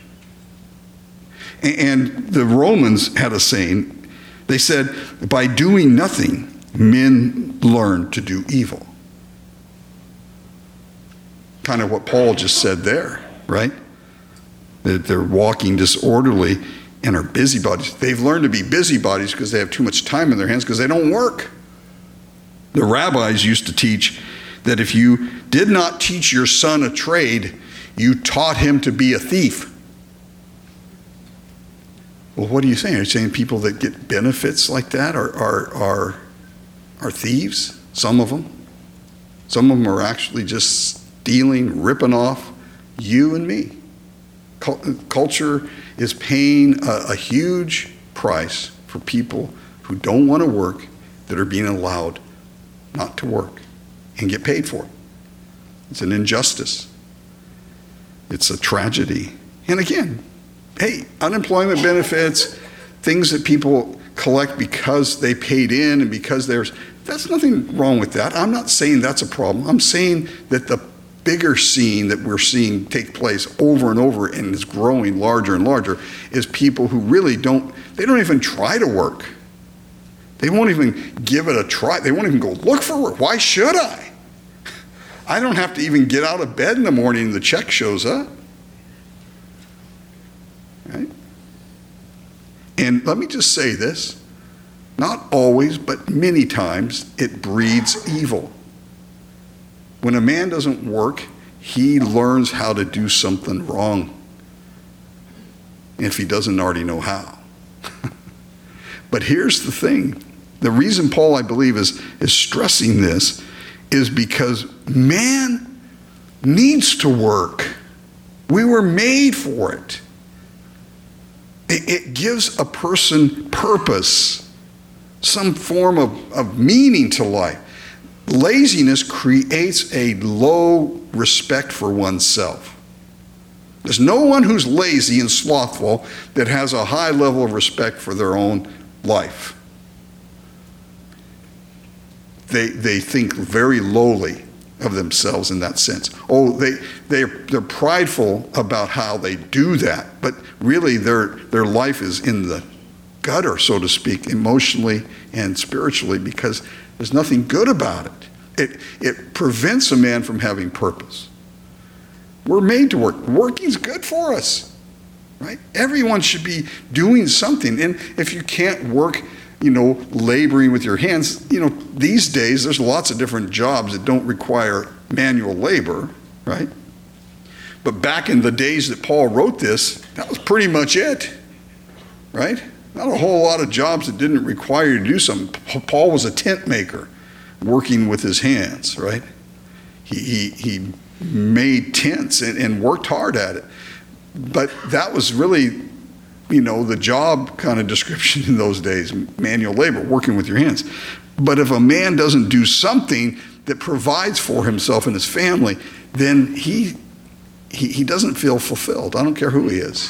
And the Romans had a saying. They said, by doing nothing, men learn to do evil. Kind of what Paul just said there, right? That they're walking disorderly and are busybodies. They've learned to be busybodies because they have too much time in their hands because they don't work. The rabbis used to teach that if you did not teach your son a trade, you taught him to be a thief. Well, what are you saying? Are you saying people that get benefits like that are thieves? Some of them. Some of them are actually just stealing, ripping off you and me. Culture is paying a huge price for people who don't want to work, that are being allowed not to work and get paid for it. It's an injustice. It's a tragedy. And again, hey, unemployment benefits, things that people collect because they paid in and because that's nothing wrong with that. I'm not saying that's a problem. I'm saying that the bigger scene that we're seeing take place over and over and is growing larger and larger is people who really don't even try to work. They won't even give it a try. They won't even go look for work. Why should I? I don't have to even get out of bed in the morning and the check shows up. Right? And let me just say this, not always, but many times it breeds evil. When a man doesn't work, he learns how to do something wrong, if he doesn't already know how. But here's the thing. The reason Paul, I believe, is stressing this is because man needs to work. We were made for it. It gives a person purpose, some form of meaning to life. Laziness creates a low respect for oneself. There's no one who's lazy and slothful that has a high level of respect for their own life. They think very lowly of themselves in that sense. Oh, they're prideful about how they do that, but really their life is in the gutter, so to speak, emotionally and spiritually, because there's nothing good about it. It prevents a man from having purpose. We're made to work. Working's good for us, right? Everyone should be doing something. And if you can't work, laboring with your hands, these days there's lots of different jobs that don't require manual labor, right? But back in the days that Paul wrote this, that was pretty much it, right? Not a whole lot of jobs that didn't require you to do something. Paul was a tent maker, working with his hands, right? He made tents and worked hard at it. But that was really, the job kind of description in those days, manual labor, working with your hands. But if a man doesn't do something that provides for himself and his family, then he doesn't feel fulfilled. I don't care who he is.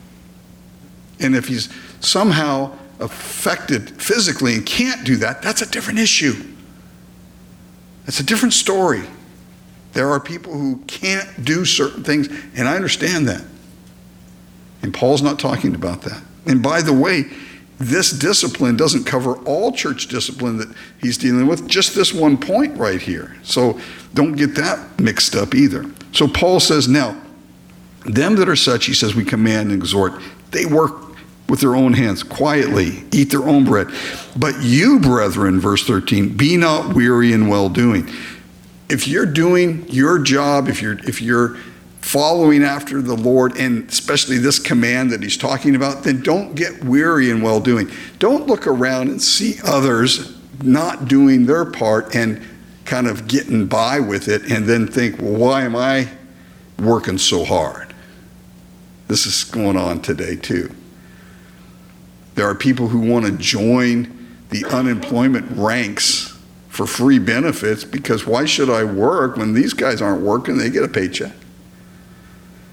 And if he's somehow affected physically and can't do that, that's a different issue. That's a different story. There are people who can't do certain things, and I understand that. And Paul's not talking about that. And by the way, this discipline doesn't cover all church discipline that he's dealing with, just this one point right here. So don't get that mixed up either. So Paul says, now, them that are such, he says, we command and exhort. They work with their own hands, quietly, eat their own bread. But you, brethren, verse 13, be not weary in well-doing. If you're doing your job, if you're following after the Lord, and especially this command that he's talking about, then don't get weary in well-doing. Don't look around and see others not doing their part and kind of getting by with it and then think, well, why am I working so hard? This is going on today too. There are people who want to join the unemployment ranks for free benefits because why should I work when these guys aren't working? They get a paycheck.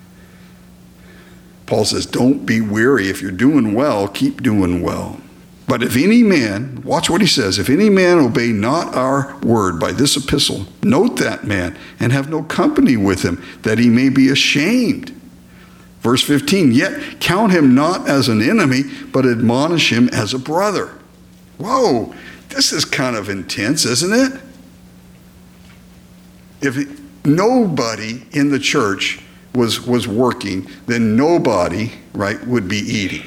Paul says, don't be weary. If you're doing well, keep doing well. But if any man, watch what he says, if any man obey not our word by this epistle, note that man and have no company with him, that he may be ashamed. Verse 15, yet count him not as an enemy, but admonish him as a brother. Whoa, this is kind of intense, isn't it? If nobody in the church was working, then nobody, right, would be eating.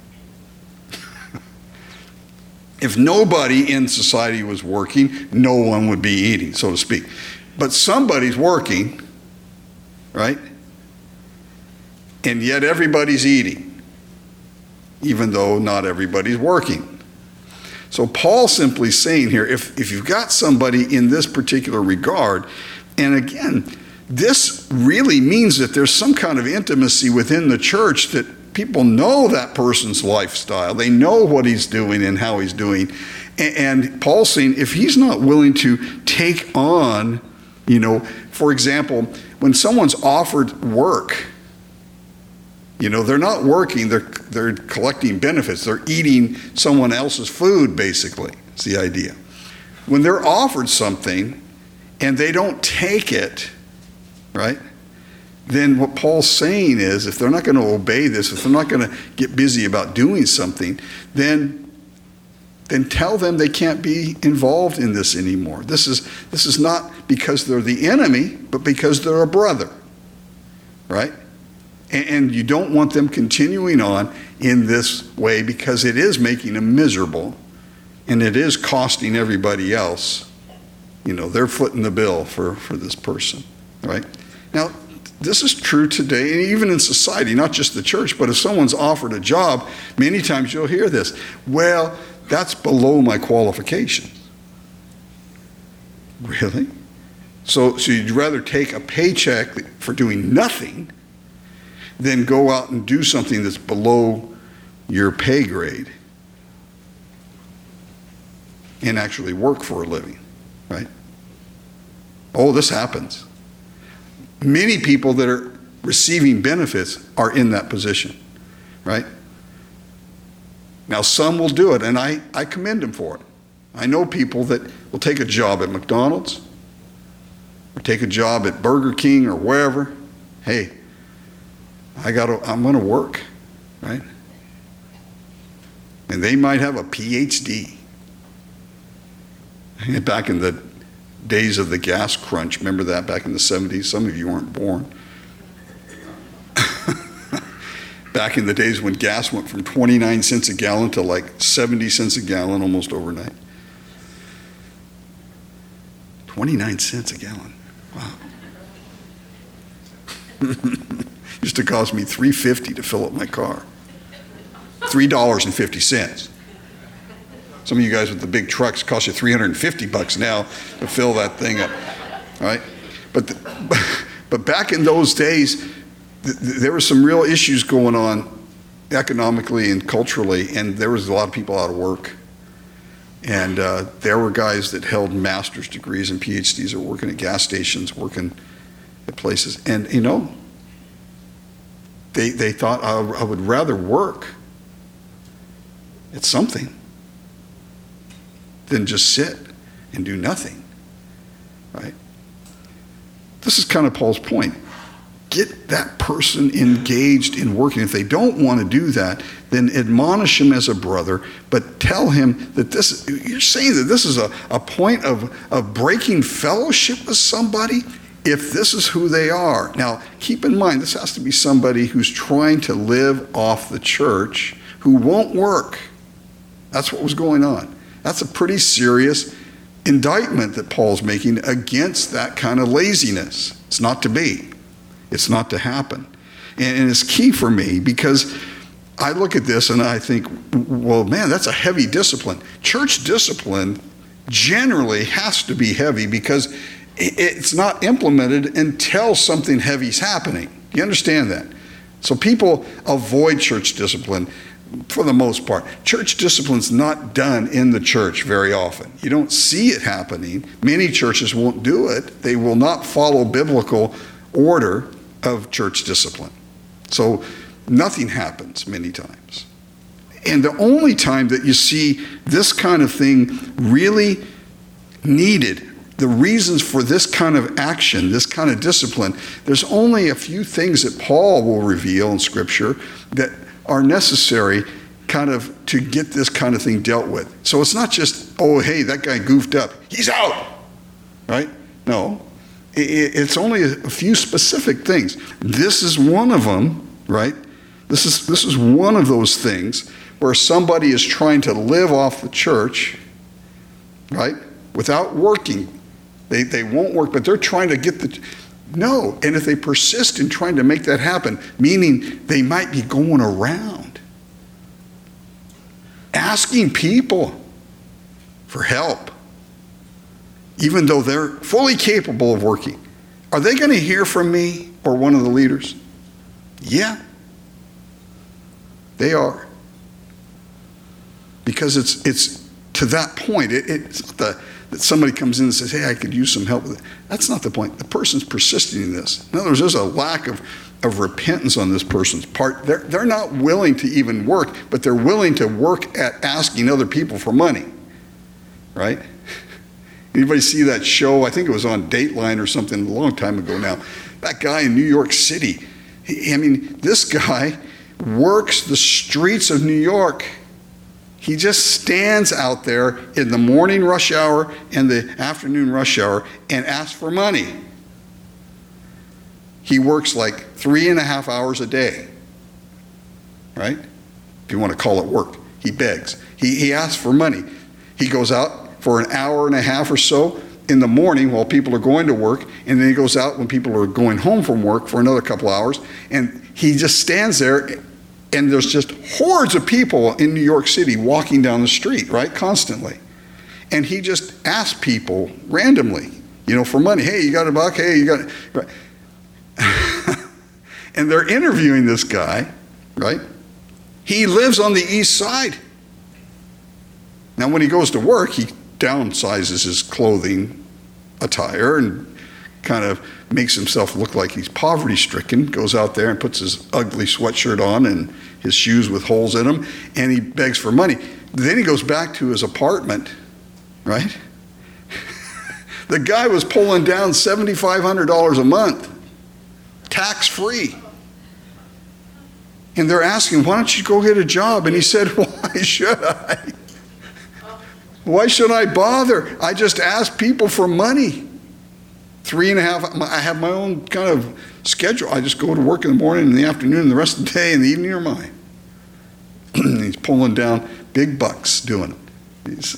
If nobody in society was working, no one would be eating, so to speak. But somebody's working, right? And yet everybody's eating, even though not everybody's working. So Paul's simply saying here, if you've got somebody in this particular regard, and again, this really means that there's some kind of intimacy within the church, that people know that person's lifestyle. They know what he's doing and how he's doing. And Paul's saying if he's not willing to take on, for example, when someone's offered work, they're not working, they're collecting benefits. They're eating someone else's food, basically. It's the idea. When they're offered something and they don't take it, right? Then what Paul's saying is, if they're not going to obey this, if they're not going to get busy about doing something, then tell them they can't be involved in this anymore. This is not because they're the enemy, but because they're a brother, right? And you don't want them continuing on in this way, because it is making them miserable, and it is costing everybody else. They're footing the bill for this person, right? Now, this is true today, and even in society, not just the church, but if someone's offered a job, many times you'll hear this, well, that's below my qualifications. Really? So you'd rather take a paycheck for doing nothing than go out and do something that's below your pay grade and actually work for a living, right? Oh, this happens. Many people that are receiving benefits are in that position, right? Now, some will do it, and I commend them for it. I know people that will take a job at McDonald's or take a job at Burger King or wherever. Hey, I'm going to work, right? And they might have a PhD. Back in the days of the gas crunch, remember that back in the 70s? Some of you weren't born. Back in the days when gas went from 29 cents a gallon to like 70 cents a gallon almost overnight. 29 cents a gallon. Wow. Used to cost me $3.50 to fill up my car. $3.50. Some of you guys with the big trucks cost you $350 now to fill that thing up, right? But back in those days, there were some real issues going on economically and culturally, and there was a lot of people out of work. And there were guys that held master's degrees and PhDs that were working at gas stations, working at places. And, they thought, I would rather work at something than just sit and do nothing, right? This is kind of Paul's point. Get that person engaged in working. If they don't want to do that, then admonish him as a brother, but tell him that you're saying that this is a point of breaking fellowship with somebody if this is who they are. Now, keep in mind, this has to be somebody who's trying to live off the church, who won't work. That's what was going on. That's a pretty serious indictment that Paul's making against that kind of laziness. It's not to be. It's not to happen. And it's key for me, because I look at this and I think, well, man, that's a heavy discipline. Church discipline generally has to be heavy because it's not implemented until something heavy's happening. You understand that? So people avoid church discipline for the most part. Church discipline's not done in the church very often. You don't see it happening. Many churches won't do it. They will not follow biblical order of church discipline. So nothing happens many times. And the only time that you see this kind of thing really needed, the reasons for this kind of action, this kind of discipline, there's only a few things that Paul will reveal in Scripture that are necessary kind of to get this kind of thing dealt with. So it's not just, oh, hey, that guy goofed up, he's out, right? No, it's only a few specific things. This is one of them, right? This is one of those things where somebody is trying to live off the church, right, without working. They won't work, but they're trying to get no. And if they persist in trying to make that happen, meaning they might be going around asking people for help, even though they're fully capable of working. Are they going to hear from me or one of the leaders? Yeah, they are. Because it's to that point. It's not that somebody comes in and says, hey, I could use some help with it. That's not the point. The person's persisting in this. In other words, there's a lack of repentance on this person's part. They're not willing to even work, but they're willing to work at asking other people for money, right? Anybody see that show? I think it was on Dateline or something a long time ago now. That guy in New York City. This guy works the streets of New York. He just stands out there in the morning rush hour and the afternoon rush hour and asks for money. He works like 3.5 hours a day, right? If you want to call it work. He begs. He asks for money. He goes out for an hour and a half or so in the morning while people are going to work, and then he goes out when people are going home from work for another couple hours, and he just stands there, and there's just hordes of people in New York City walking down the street, right, constantly. And he just asks people randomly, for money. Hey, you got a buck? Hey, you got it? Right. And they're interviewing this guy, right? He lives on the east side. Now, when he goes to work, he downsizes his clothing attire and kind of makes himself look like he's poverty-stricken, goes out there and puts his ugly sweatshirt on and his shoes with holes in them, and he begs for money. Then he goes back to his apartment, right? The guy was pulling down $7,500 a month, tax-free. And they're asking, why don't you go get a job? And he said, why should I? Why should I bother? I just ask people for money. 3.5, I have my own kind of schedule. I just go to work in the morning, in the afternoon, and the rest of the day, and the evening are mine. He's pulling down big bucks doing it.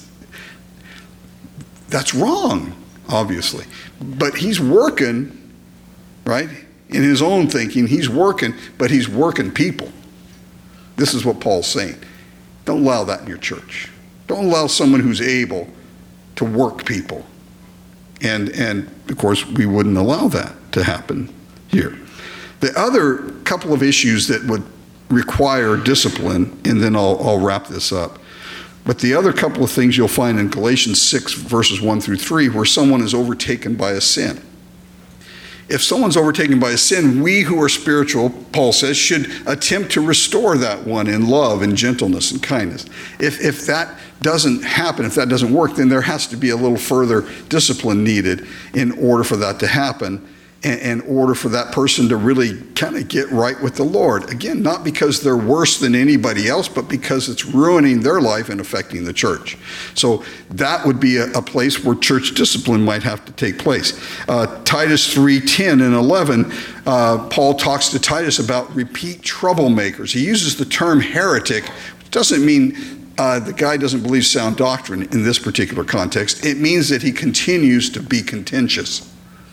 That's wrong, obviously. But he's working, right? In his own thinking, he's working, but he's working people. This is what Paul's saying. Don't allow that in your church. Don't allow someone who's able to work people. And of course, we wouldn't allow that to happen here. The other couple of issues that would require discipline, and then I'll wrap this up. But the other couple of things you'll find in Galatians 6, verses 1 through 3, where someone is overtaken by a sin. If someone's overtaken by a sin, we who are spiritual, Paul says, should attempt to restore that one in love and gentleness and kindness. If that doesn't happen, if that doesn't work, then there has to be a little further discipline needed in order for that to happen, in order for that person to really kind of get right with the Lord. Again, not because they're worse than anybody else, but because it's ruining their life and affecting the church. So that would be a place where church discipline might have to take place. Titus 3:10 and 11, Paul talks to Titus about repeat troublemakers. He uses the term heretic, which doesn't mean the guy doesn't believe sound doctrine in this particular context. It means that he continues to be contentious.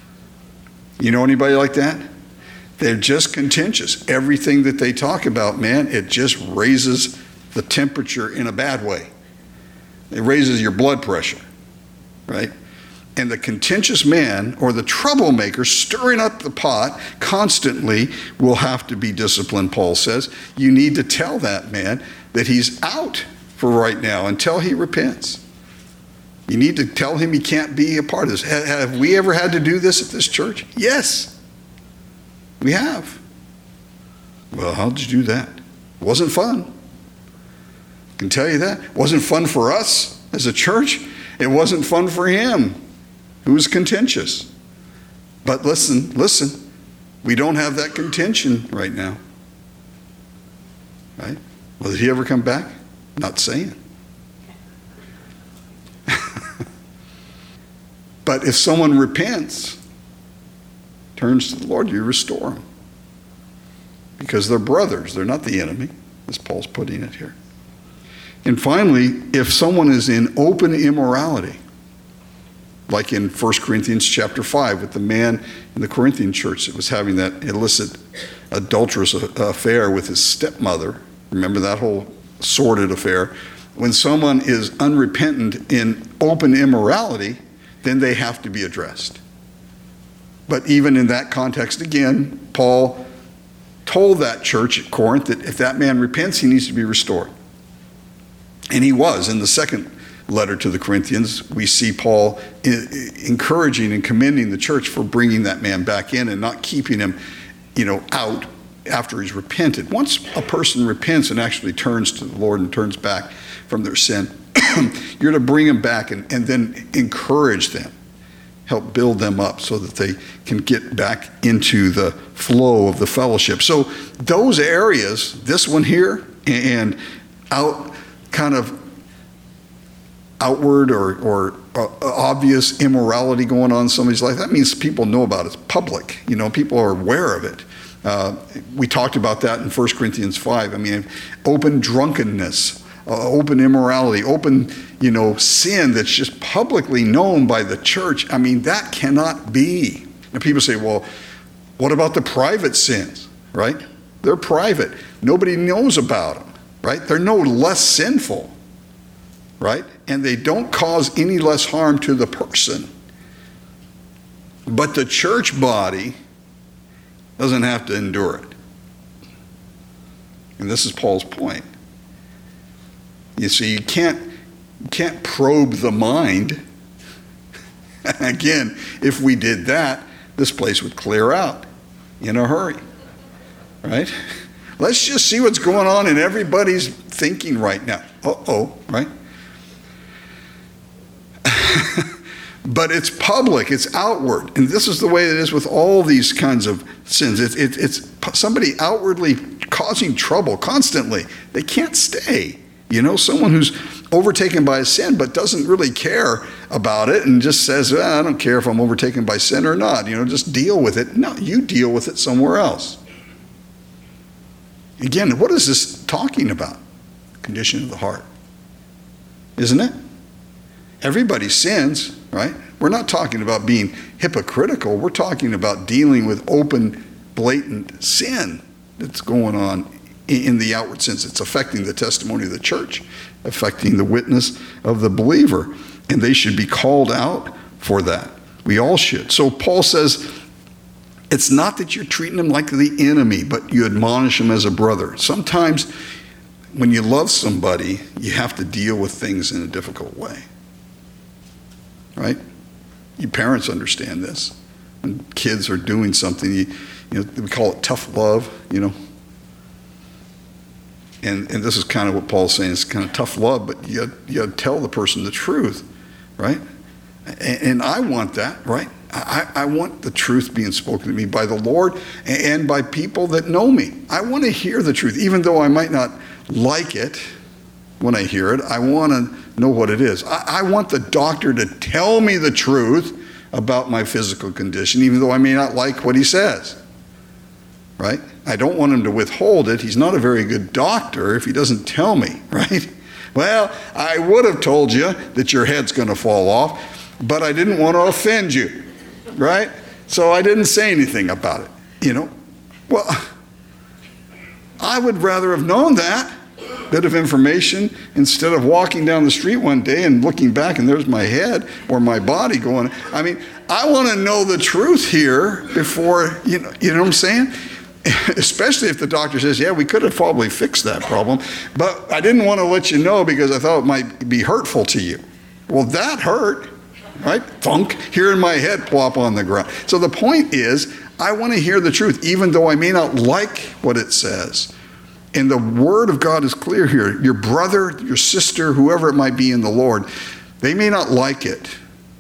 You know anybody like that? They're just contentious. Everything that they talk about, man, it just raises the temperature in a bad way. It raises your blood pressure, right? And the contentious man or the troublemaker stirring up the pot constantly will have to be disciplined, Paul says. You need to tell that man that he's out for right now until he repents. You need to tell him he can't be a part of this. Have we ever had to do this at this church? Yes, we have. Well, how did you do that? It wasn't fun. I can tell you that. It wasn't fun for us as a church. It wasn't fun for him. It was contentious. But listen, we don't have that contention right now. Right? Will he ever come back? Not saying. But if someone repents, turns to the Lord, you restore them. Because they're brothers. They're not the enemy, as Paul's putting it here. And finally, if someone is in open immorality, like in 1 Corinthians chapter 5 with the man in the Corinthian church that was having that illicit, adulterous affair with his stepmother. Remember that whole sordid affair? When someone is unrepentant in open immorality, then they have to be addressed. But even in that context, again, Paul told that church at Corinth that if that man repents, he needs to be restored. And he was. In the second letter to the Corinthians, we see Paul encouraging and commending the church for bringing that man back in and not keeping him, out after he's repented. Once a person repents and actually turns to the Lord and turns back from their sin, you're to bring them back and then encourage them, help build them up so that they can get back into the flow of the fellowship. So those areas, this one here and outward or obvious immorality going on in somebody's life, that means people know about it. It's public. People are aware of it. We talked about that in 1 Corinthians 5. Open drunkenness, open immorality, open, sin that's just publicly known by the church. That cannot be. And people say, well, what about the private sins, right? They're private. Nobody knows about them, right? They're no less sinful, right? And they don't cause any less harm to the person. But the church body doesn't have to endure it. And this is Paul's point. You see, you can't probe the mind. Again, if we did that, this place would clear out in a hurry, right? Let's just see what's going on in everybody's thinking right now. Right? But it's public, it's outward. And this is the way it is with all these kinds of sins. It's somebody outwardly causing trouble constantly. They can't stay. Someone who's overtaken by a sin but doesn't really care about it and just says, I don't care if I'm overtaken by sin or not. Just deal with it. No, you deal with it somewhere else. Again, what is this talking about? Condition of the heart. Isn't it? Everybody sins, right? We're not talking about being hypocritical. We're talking about dealing with open, blatant sin that's going on in the outward sense. It's affecting the testimony of the church, affecting the witness of the believer. And they should be called out for that. We all should. So Paul says, it's not that you're treating them like the enemy, but you admonish them as a brother. Sometimes when you love somebody, you have to deal with things in a difficult way. Right? You parents understand this. When kids are doing something, we call it tough love, And this is kind of what Paul's saying. It's kind of tough love, but you tell the person the truth, right? And I want that, right? I want the truth being spoken to me by the Lord and by people that know me. I want to hear the truth, even though I might not like it when I hear it. I want to know what it is. I want the doctor to tell me the truth about my physical condition, even though I may not like what he says, right? I don't want him to withhold it. He's not a very good doctor if he doesn't tell me, right? Well, I would have told you that your head's going to fall off, but I didn't want to offend you, right? So I didn't say anything about it, Well, I would rather have known that bit of information instead of walking down the street one day and looking back and there's my head or my body going. I want to know the truth here before, you know what I'm saying? Especially if the doctor says, yeah, we could have probably fixed that problem, but I didn't want to let you know because I thought it might be hurtful to you. Well, that hurt, right? Thunk, hearing my head plop on the ground. So the point is, I want to hear the truth, even though I may not like what it says. And the word of God is clear here. Your brother, your sister, whoever it might be in the Lord, they may not like it.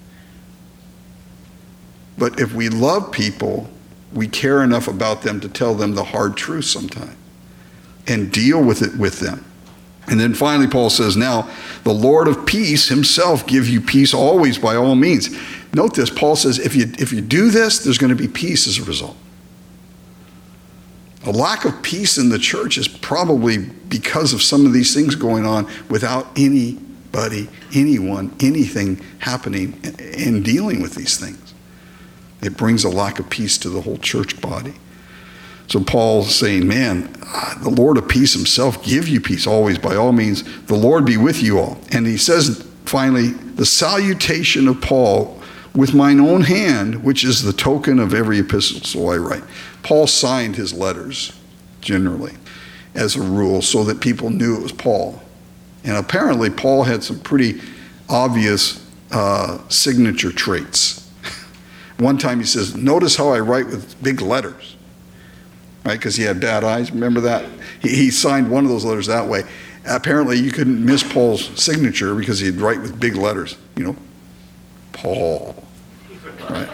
But if we love people, we care enough about them to tell them the hard truth sometimes and deal with it with them. And then finally, Paul says, now, the Lord of peace himself give you peace always by all means. Note this, Paul says, if you do this, there's going to be peace as a result. A lack of peace in the church is probably because of some of these things going on without anybody, anyone, anything happening and dealing with these things. It brings a lack of peace to the whole church body. So Paul's saying, man, the Lord of peace himself give you peace always by all means. The Lord be with you all. And he says, finally, the salutation of Paul with mine own hand, which is the token of every epistle so I write. Paul signed his letters generally as a rule so that people knew it was Paul. And apparently Paul had some pretty obvious signature traits. One time he says, notice how I write with big letters. Right, because he had bad eyes. Remember that? He signed one of those letters that way. Apparently, you couldn't miss Paul's signature because he'd write with big letters. You know, Paul. Right?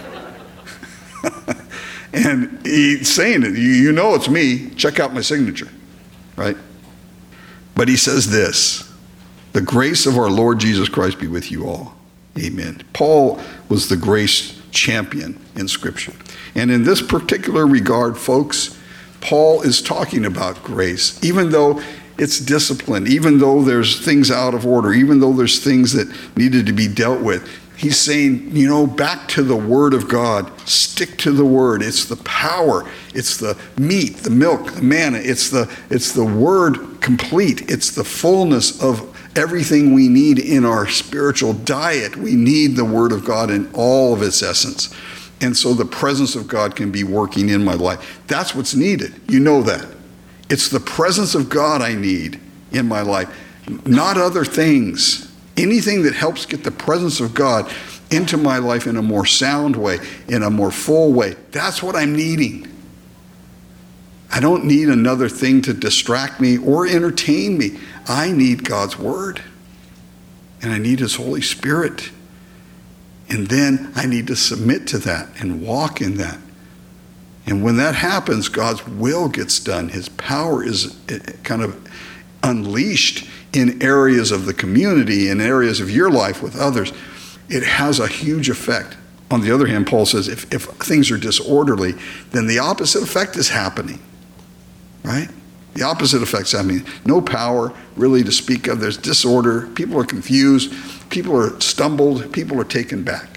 And he's saying it. You know it's me. Check out my signature. Right? But he says this, the grace of our Lord Jesus Christ be with you all. Amen. Paul was the grace champion in Scripture. And in this particular regard, folks, Paul is talking about grace, even though it's discipline, even though there's things out of order, even though there's things that needed to be dealt with. He's saying, back to the Word of God. Stick to the Word. It's the power. It's the meat, the milk, the manna. It's the Word complete. It's the fullness of everything we need in our spiritual diet. We need the Word of God in all of its essence. And so the presence of God can be working in my life. That's what's needed. You know that. It's the presence of God I need in my life, not other things. Anything that helps get the presence of God into my life in a more sound way, in a more full way. That's what I'm needing. I don't need another thing to distract me or entertain me. I need God's Word. And I need His Holy Spirit. And then I need to submit to that and walk in that. And when that happens, God's will gets done. His power is kind of unleashed in areas of the community, in areas of your life with others. It has a huge effect. On the other hand, Paul says if things are disorderly, then the opposite effect is happening. Right? The opposite effect's happening. No power really to speak of. There's disorder. People are confused. People are stumbled. People are taken back.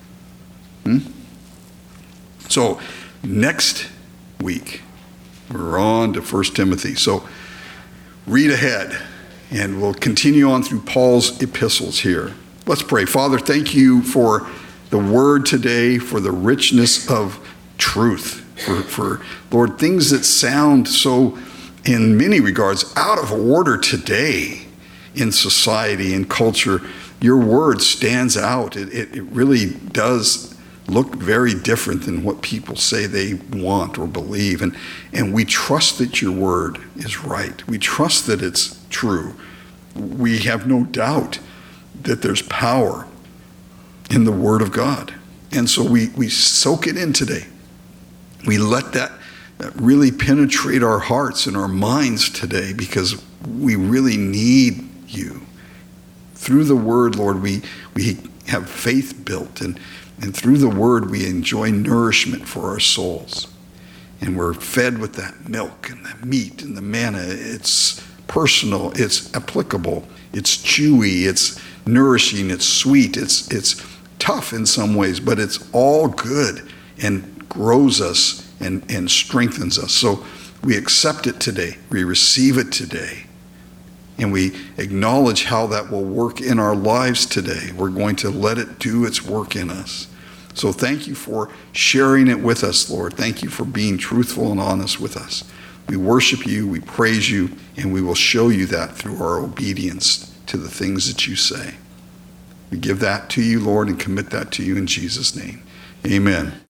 So next week, we're on to 1 Timothy. So read ahead, and we'll continue on through Paul's epistles here. Let's pray. Father, thank you for the word today, for the richness of truth, for Lord, things that sound so, in many regards, out of order today in society and culture. Your word stands out. It really does look very different than what people say they want or believe. And we trust that your word is right. We trust that it's true. We have no doubt that there's power in the word of God. And so we soak it in today. We let that really penetrate our hearts and our minds today, because we really need you. Through the word, Lord, we have faith built, and through the word we enjoy nourishment for our souls. And we're fed with that milk and the meat and the manna. It's personal, it's applicable, it's chewy, it's nourishing, it's sweet, it's tough in some ways, but it's all good and grows us and strengthens us. So we accept it today, we receive it today, and we acknowledge how that will work in our lives today. We're going to let it do its work in us. So thank you for sharing it with us, Lord. Thank you for being truthful and honest with us. We worship you, we praise you, and we will show you that through our obedience to the things that you say. We give that to you, Lord, and commit that to you in Jesus' name. Amen.